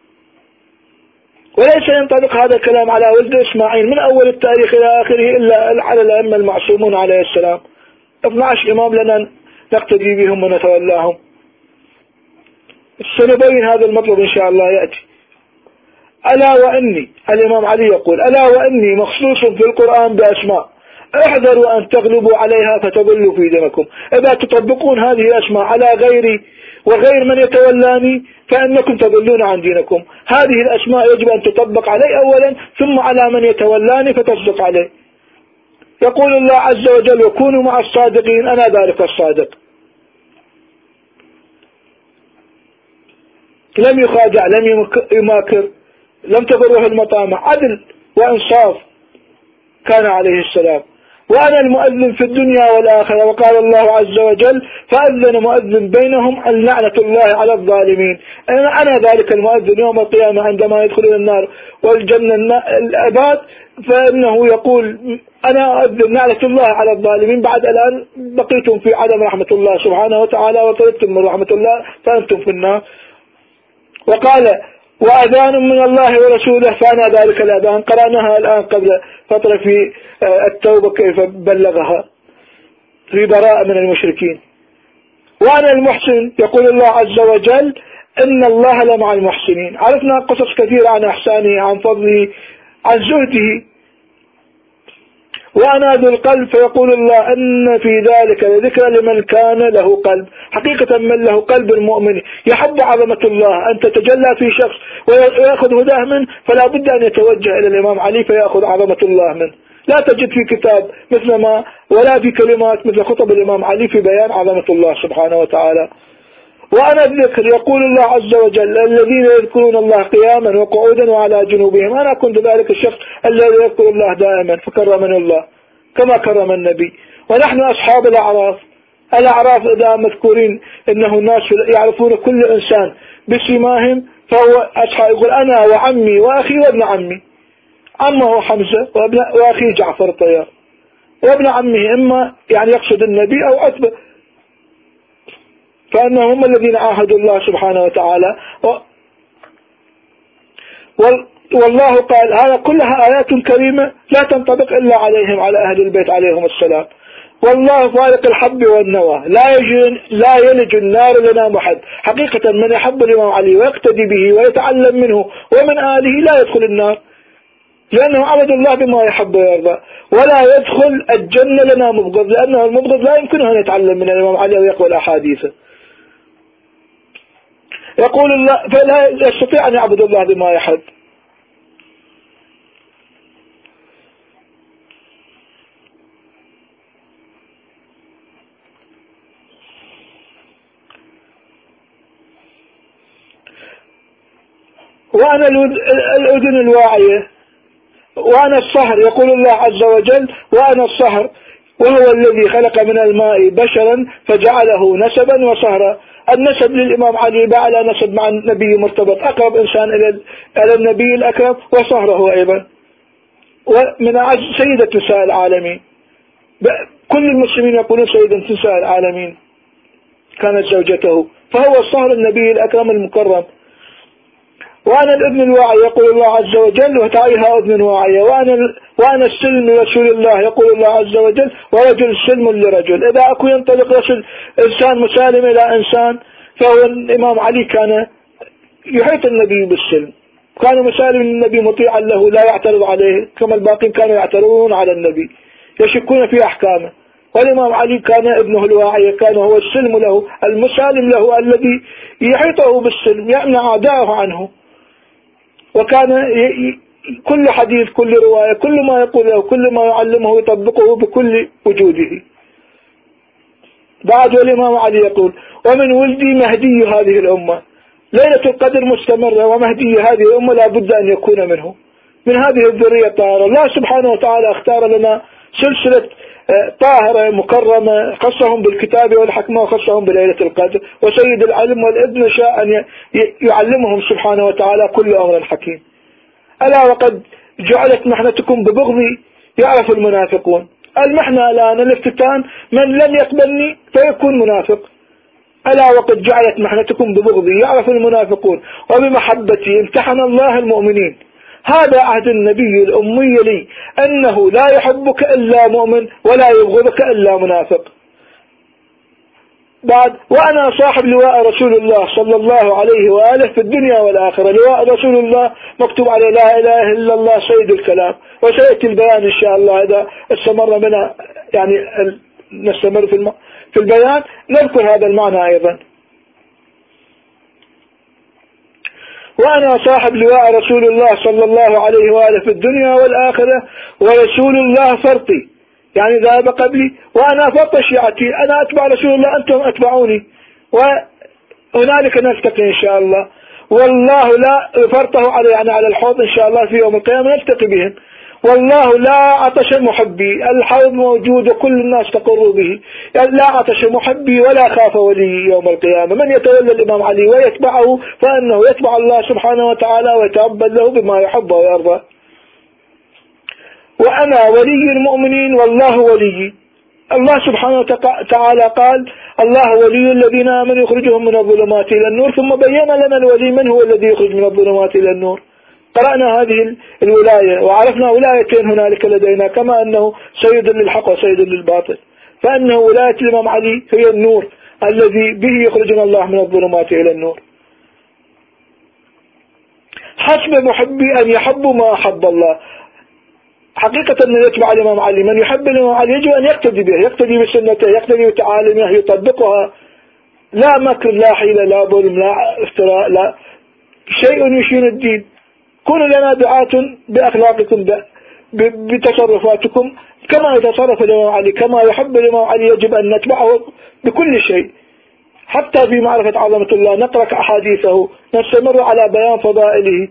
وليس ينطبق هذا الكلام على ولد إسماعيل من أول التاريخ إلى آخره إلا على الأئمة المعصومون عليه السلام. اثني عشر إمام لنا نقتدي بهم ونتولاهم. سنبين هذا المطلب إن شاء الله يأتي. ألا وإني، الإمام علي يقول: ألا وإني مخصوص في القرآن بأسماء احذروا أن تغلبوا عليها فتضلوا في دينكم. إذا تطبقون هذه الأسماء على غيري وغير من يتولاني فإنكم تضلون عن دينكم. هذه الأسماء يجب أن تطبق علي أولا ثم على من يتولاني فتصدق عليه. يقول الله عز وجل: وكونوا مع الصادقين، أنا ذلك الصادق. لم يخادع، لم يماكر، لم تضره المطامع، عدل وإنصاف كان عليه السلام. وأنا المؤذن في الدنيا والآخرة، وقال الله عز وجل: فأذن مؤذن بينهم أن لعنة الله على الظالمين. أنا ذلك المؤذن يوم القيامة عندما يدخلون النار والجنة العباد، فإنه يقول: أنا أؤذن لعنة الله على الظالمين بعد الآن بقيتم في عدم رحمة الله سبحانه وتعالى وطلبتم من رحمة الله فأنتم في النار. وقال: وأذان من الله ورسوله، فأنا ذلك الأذان. قرأناها الآن قبل فترة في التوبة كيف بلغها في براءة من المشركين. وأنا المحسن، يقول الله عز وجل: إن الله لمع المحسنين. عرفنا قصص كثيرة عن إحسانه، عن فضله، عن زهده. وأنا ذو القلب، فيقول الله: إن في ذلك لذكرى لمن كان له قلب. حقيقة من له قلب المؤمن يحب عظمة الله أن تتجلى في شخص ويأخذ هداه منه، فلا بد أن يتوجه إلى الإمام علي فيأخذ عظمة الله منه. لا تجد في كتاب مثل ما ولا في كلمات مثل خطب الإمام علي في بيان عظمة الله سبحانه وتعالى. وأنا الذكر، يقول الله عز وجل: الذين يذكرون الله قياما وقعودا وعلى جنوبهم. أنا كنت ذلك الشخص الذي يذكر الله دائما فكرمني الله كما كرم النبي. ونحن أصحاب الأعراف. الأعراف إذا مذكورين إنه الناس يعرفون كل إنسان بسماهم، فهو أصحاب. يقول: أنا وعمي وأخي وابن عمي. عمه حمزة وأخي جعفر الطيار، وابن عمه إما يعني يقصد النبي أو عتبة، فأنهم الذين عاهدوا الله سبحانه وتعالى. والله قال: هذا كلها آيات كريمة لا تنطبق إلا عليهم، على أهل البيت عليهم السلام. والله فارق الحب والنوى، لا يجن لا يلج النار لنا محد. حقيقة من يحب الإمام علي ويقتدي به ويتعلم منه ومن آله لا يدخل النار، لأنه عبد الله بما يحب ويرضى. ولا يدخل الجنة لنا مبغض، لأنه المبغض لا يمكنه أن يتعلم من الإمام علي ويقبل أحاديثه. يقول الله: فلا يستطيع أن يعبد الله بما يحب. وأنا الأذن الواعية، وأنا الصهر، يقول الله عز وجل: وأنا الصهر، وهو الذي خلق من الماء بشرا فجعله نسبا وصهرا. النسب للإمام علي على نسب مع النبي مرتبط، أقرب إنسان إلى النبي الأكرم، وصهره أيضا، ومن أعز سيدة نساء العالمين. كل المسلمين يقولون سيدة نساء العالمين كانت زوجته، فهو الصهر النبي الأكرم المكرم. وأنا الابن الواعي، يقول الله عز وجل: وتعيها ابن واعية. وأنا وأنا السلم لرسول الله، يقول الله عز وجل: ورجل سلم لرجل. إذا أكو ينطلق رسول إنسان مسالم إلى إنسان، فهو الإمام علي كان يحيط النبي بالسلم، كان مسالم للنبي مطيعا له لا يعترض عليه، كما الباقين كانوا يعترضون على النبي يشكون في أحكامه. والإمام علي كان ابنه الواعي، كان هو السلم له، المسالم له، الذي يحيطه بالسلم يمنع أعداءه عنه. وكان كل حديث، كل رواية، كل ما يقوله، كل ما يعلمه يطبقه بكل وجوده. بعد والإمام علي يقول: ومن ولدي مهدي هذه الأمة. ليلة القدر مستمرة، ومهدي هذه الأمة لا بد أن يكون منه، من هذه الذرية الطاهرة. الله سبحانه وتعالى اختار لنا سلسلة طاهرة مكرمة، خصهم بالكتاب والحكمة وخصهم بليلة القدر. وسيد العلم والابن شاء أن يعلمهم سبحانه وتعالى كل أمر حكيم. ألا وقد جعلت محنتكم ببغضي يعرف المنافقون. المحنة الآن الافتتان، من لم يقبلني فيكون منافق. ألا وقد جعلت محنتكم ببغضي يعرف المنافقون وبمحبتي امتحن الله المؤمنين. هذا عهد النبي الأمي لي أنه لا يحبك إلا مؤمن ولا يبغضك إلا منافق. بعد وأنا صاحب لواء رسول الله صلى الله عليه وآله في الدنيا والآخرة. لواء رسول الله مكتوب عليه لا إله إلا الله سيد الكلام، وسيأتي البيان إن شاء الله إذا استمر منا يعني نستمر في الم... في البيان نذكر هذا المعنى أيضا. وأنا صاحب لواء رسول الله صلى الله عليه وآله في الدنيا والآخرة، ورسول الله فرطي يعني ذهب قبلي وأنا فرط شيعتي، أنا أتبع رسول الله أنتم أتبعوني، وهنالك نلتقي إن شاء الله. والله لا فرطه على يعني على الحوض إن شاء الله في يوم القيامة نلتقي بهم. والله لا عطش محبي، الحوض موجود وكل الناس تقر به، يعني لا عطش محبي ولا خاف ولي يوم القيامة. من يتولى الإمام علي ويتبعه فإنه يتبع الله سبحانه وتعالى ويتعبد له بما يحب ويرضى. وأنا ولي المؤمنين والله ولي. الله سبحانه وتعالى قال الله ولي الذين آمنوا يخرجهم من الظلمات إلى النور، ثم بين لنا الولي من هو الذي يخرج من الظلمات إلى النور. قرأنا هذه الولاية وعرفنا ولايتين هنالك لدينا، كما أنه سيد للحق وسيد للباطل، فأنه ولاية الإمام علي هي النور الذي به يخرجنا الله من الظلمات إلى النور. حسب محبي أن يحبوا ما أحب الله. حقيقة أن يتبع الإمام علي، من يحب الإمام علي يجب أن يقتدي به، يقتدي بسنته، يقتدي بتعاليمه، يطبقها. لا مكر، لا حيلة، لا ظلم، لا افتراء، لا شيء يشين الدين. كونوا لنا دعاة بأخلاقكم بتصرفاتكم كما يتصرف الإمام علي، كما يحب الإمام علي يجب أن نتبعه بكل شيء، حتى في معرفة عظمة الله نقرأ أحاديثه، نستمر على بيان فضائله.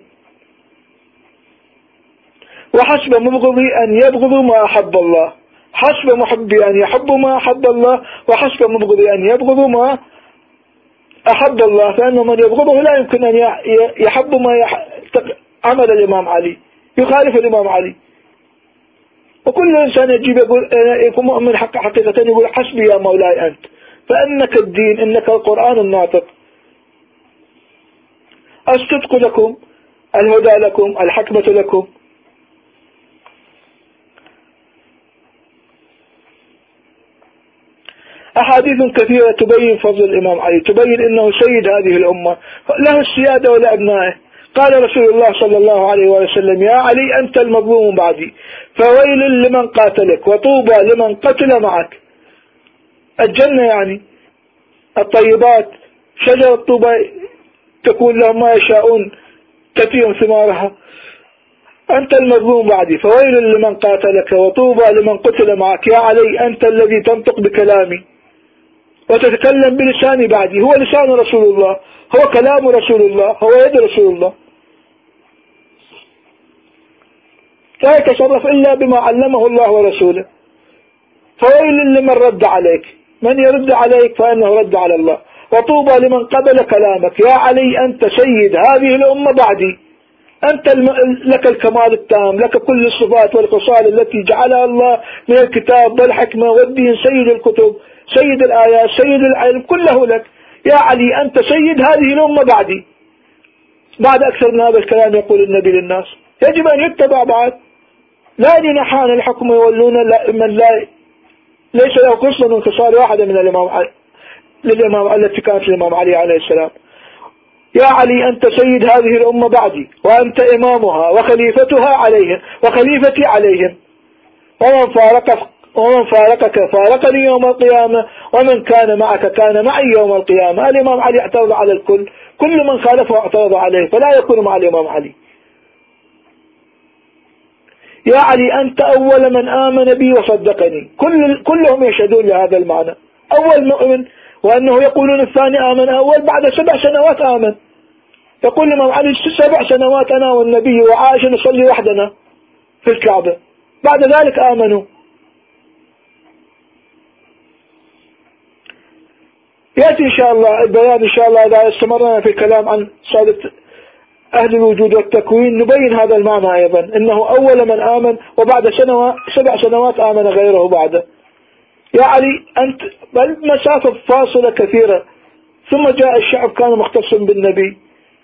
وحسب مبغضي أن يبغضوا ما أحب الله، حسب محبي أن يحبوا ما أحب الله، وحسب مبغضي أن يبغضوا ما أحب الله، فإنه من يبغضه لا يمكن أن يحب ما يح... عمل الإمام علي، يخالف الإمام علي. وكل إنسان يجيب يقول يكون مؤمن حق حقيقة يقول حسبي يا مولاي أنت، فإنك الدين، إنك القرآن الناطق. الصدق لكم، الهدى لكم، الحكمة لكم. أحاديث كثيرة تبين فضل الإمام علي، تبين أنه سيد هذه الأمة، له السيادة ولأبنائه. قال رسول الله صلى الله عليه وسلم يا علي أنت المظلوم بعدي، فويل لمن قاتلك وطوبى لمن قتل معك. الجنة يعني الطيبات، شجرة طوبى تكون لهم ما يشاءون تأتيهم ثمارها. أنت المظلوم بعدي، فويل لمن قاتلك وطوبى لمن قتل معك. يا علي أنت الذي تنطق بكلامي وتتكلم بلساني بعدي، هو لسان رسول الله، هو كلام رسول الله، هو يد رسول الله، لا يتصرف إلا بما علمه الله ورسوله. فويل لمن رد عليك، من يرد عليك فإنه رد على الله. وطوبى لمن قبل كلامك. يا علي أنت سيد هذه الأمة بعدي، أنت الم... لك الكمال التام، لك كل الصفات والخصال التي جعلها الله من الكتاب والحكمة والدين، سيد الكتب، سيد الآيات، سيد العلم، كله لك. يا علي أنت سيد هذه الأمة بعدي. بعد أكثر من هذا الكلام يقول النبي للناس يجب أن يتبع بعد، لا ينحان الحكم يولون من لا ليس له قصة من خصال واحدة من الإمام علي للإمام التي كانت الإمام علي عليه السلام. يا علي أنت سيد هذه الأمة بعدي، وأنت إمامها وخليفتها عليهم وخليفتي عليهم. ومن فارق ومن فارقك فارقني يوم القيامة، ومن كان معك كان معي يوم القيامة. الإمام علي اعترض على الكل، كل من خالفه اعترض عليه، فلا يكون مع الإمام علي. يا علي أنت أول من آمن بي وصدقني. كل كلهم يشهدون لهذا المعنى، أول مؤمن، وأنه يقولون الثاني آمن أول، بعد سبع سنوات آمن. يقول الإمام علي سبع سنوات أنا والنبي وعائشة نصلي وحدنا في الكعبة، بعد ذلك آمنوا. يأتي إن شاء الله البيان إن شاء الله إذا استمرنا في الكلام عن سادة أهل الوجود والتكوين نبين هذا المعنى أيضا، إنه أول من آمن وبعد سنوات سبع سنوات آمن غيره بعده. يا علي أنت بل مسافة فاصلة كثيرة، ثم جاء الشعب كان مختصا بالنبي،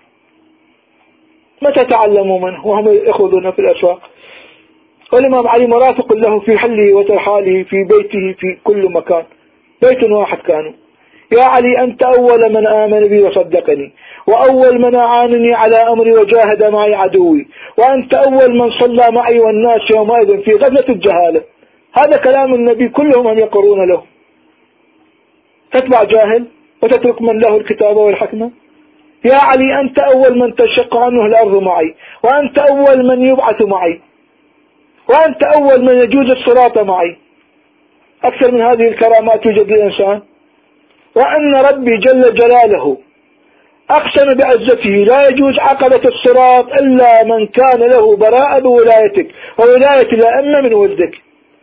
متى تعلموا منه وهم يأخذون في الأسواق؟ والإمام علي مرافق له في حله وترحاله، في بيته، في كل مكان، بيت واحد كانوا. يا علي أنت أول من آمن بي وصدقني، وأول من أعانني على أمري وجاهد معي عدوي، وأنت أول من صلى معي والناس يومئذ في غفلة الجهالة. هذا كلام النبي كلهم هم يقرون له. تتبع جاهل وتترك من له الكتاب والحكمة؟ يا علي أنت أول من تشق عنه الأرض معي، وأنت أول من يبعث معي، وأنت أول من يجوز الصراط معي. أكثر من هذه الكرامات توجد للإنسان؟ وأن ربي جل جلاله أقسم بعزته لا يجوز عقبة الصراط إلا من كان له براءة بولايتك وولاية الأئمة من ولدك.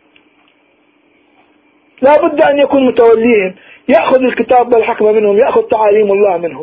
لا بد أن يكون متوليهم يأخذ الكتاب والحكمة منهم، يأخذ تعاليم الله منهم.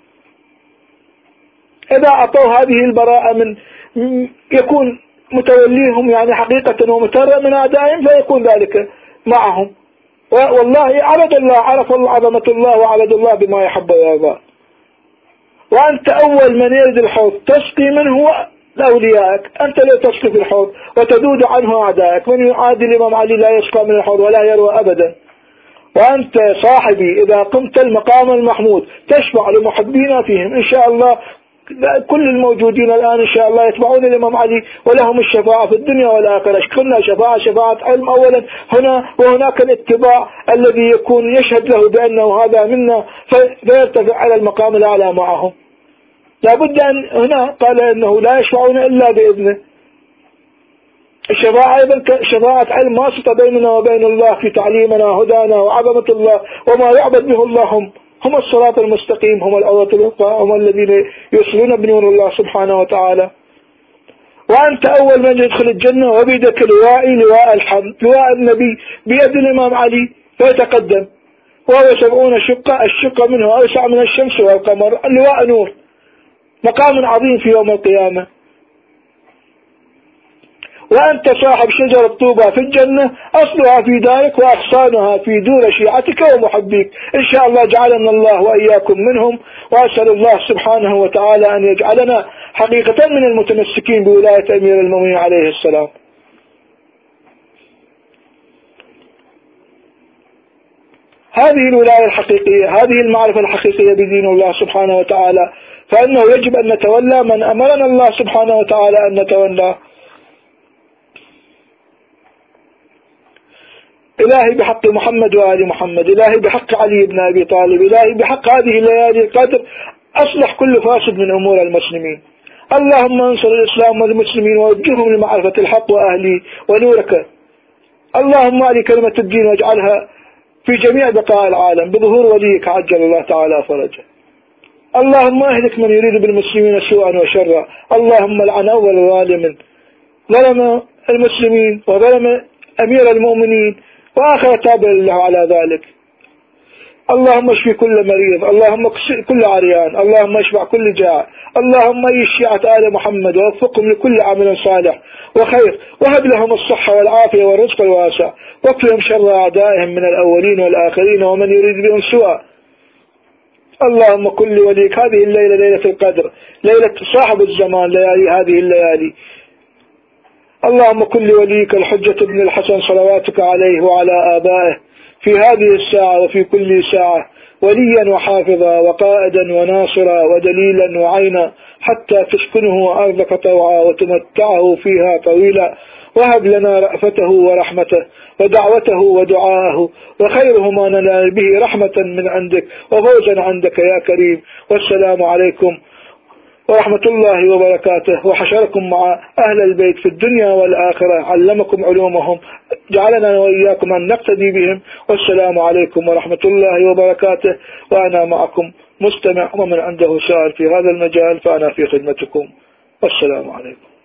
إذا أعطوا هذه البراءة من يكون متوليهم يعني حقيقة ومترى من أعدائهم، فيكون ذلك معهم. والله عبد الله، عرف الله عظمة الله وعبد الله بما يحب ويرضى. وأنت أول من يرد الحوض تسقي منه لأوليائك. أنت لا تسقي في الحوض وتذود عنه أعدائك. من يعادي الإمام علي لا يسقى من الحوض ولا يروى أبدا. وأنت صاحبي إذا قمت المقام المحمود تشفع لمحبينا فيهم إن شاء الله. كل الموجودين الآن إن شاء الله يتبعون الإمام علي ولهم الشفاعة في الدنيا والآخرة. كنا شفاعة شفاعة علم أولا هنا، وهناك الاتباع الذي يكون يشهد له بأنه هذا منا فيرتفع على المقام الأعلى معهم. لابد أن هنا قال أنه لا يشفعون إلا بإذنه. الشفاعة أيضا شفاعة علم واسطة بيننا وبين الله في تعليمنا هدانا وعظمة الله وما يعبد به الله. هم هم الصراط المستقيم، هم الأوضة الوفاء، هم الذين يصلون بنور الله سبحانه وتعالى. وأنت أول من يدخل الجنة وبيدك لوائي لواء الحمد، لواء النبي بيد الإمام علي فيتقدم وهو سبعون شقة، الشقة منه أوسع من الشمس والقمر، لواء نور، مقام عظيم في يوم القيامة. وأنت صاحب شجرة طوبى في الجنة، أصلها في دارك وأغصانها في دور شيعتك ومحبيك. إن شاء الله جعلنا الله وإياكم منهم، وأسأل الله سبحانه وتعالى أن يجعلنا حقيقة من المتمسكين بولاية أمير المؤمنين عليه السلام. هذه الولاية الحقيقية، هذه المعرفة الحقيقية بدين الله سبحانه وتعالى، فإنه يجب أن نتولى من أمرنا الله سبحانه وتعالى أن نتولى. إلهي بحق محمد وآل محمد، إلهي بحق علي بن أبي طالب، إلهي بحق هذه الليالي القدر أصلح كل فاسد من أمور المسلمين. اللهم انصر الإسلام والمسلمين ووجههم لمعرفة الحق وأهله ونورك. اللهم أعلي كلمة الدين واجعلها في جميع بقاع العالم بظهور وليك عجل الله تعالى فرجه. اللهم أهلك من يريد بالمسلمين سوءا وشرا. اللهم لعن أول ظالم ظلم المسلمين وظلم أمير المؤمنين وآخر تابع له على ذلك. اللهم اشفي كل مريض، اللهم اكسر كل عريان، اللهم اشفع كل جاع. اللهم ايش شيعة آل محمد ووفقهم لكل عمل صالح وخير، وهب لهم الصحة والعافية والرزق الواسع، واكفهم شر أعدائهم من الأولين والآخرين ومن يريد بهم سوء. اللهم كل وليك هذه الليلة ليلة القدر، ليلة صاحب الزمان، ليالي هذه الليالي. اللهم كل وليك الحجة ابن الحسن صلواتك عليه وعلى آبائه في هذه الساعة وفي كل ساعة وليا وحافظا وقائدا وناصرا ودليلا وعينا، حتى تسكنه أرضك طوعا وتمتعه فيها طويلا. وهب لنا رأفته ورحمته ودعوته ودعاءه، وخيره ما ننال به رحمة من عندك وفوزا عندك يا كريم. والسلام عليكم ورحمة الله وبركاته. وحشركم مع أهل البيت في الدنيا والآخرة، علمكم علومهم، جعلنا وإياكم أن نقتدي بهم. والسلام عليكم ورحمة الله وبركاته. وأنا معكم مستمع، ومن عنده سؤال في هذا المجال فأنا في خدمتكم. والسلام عليكم.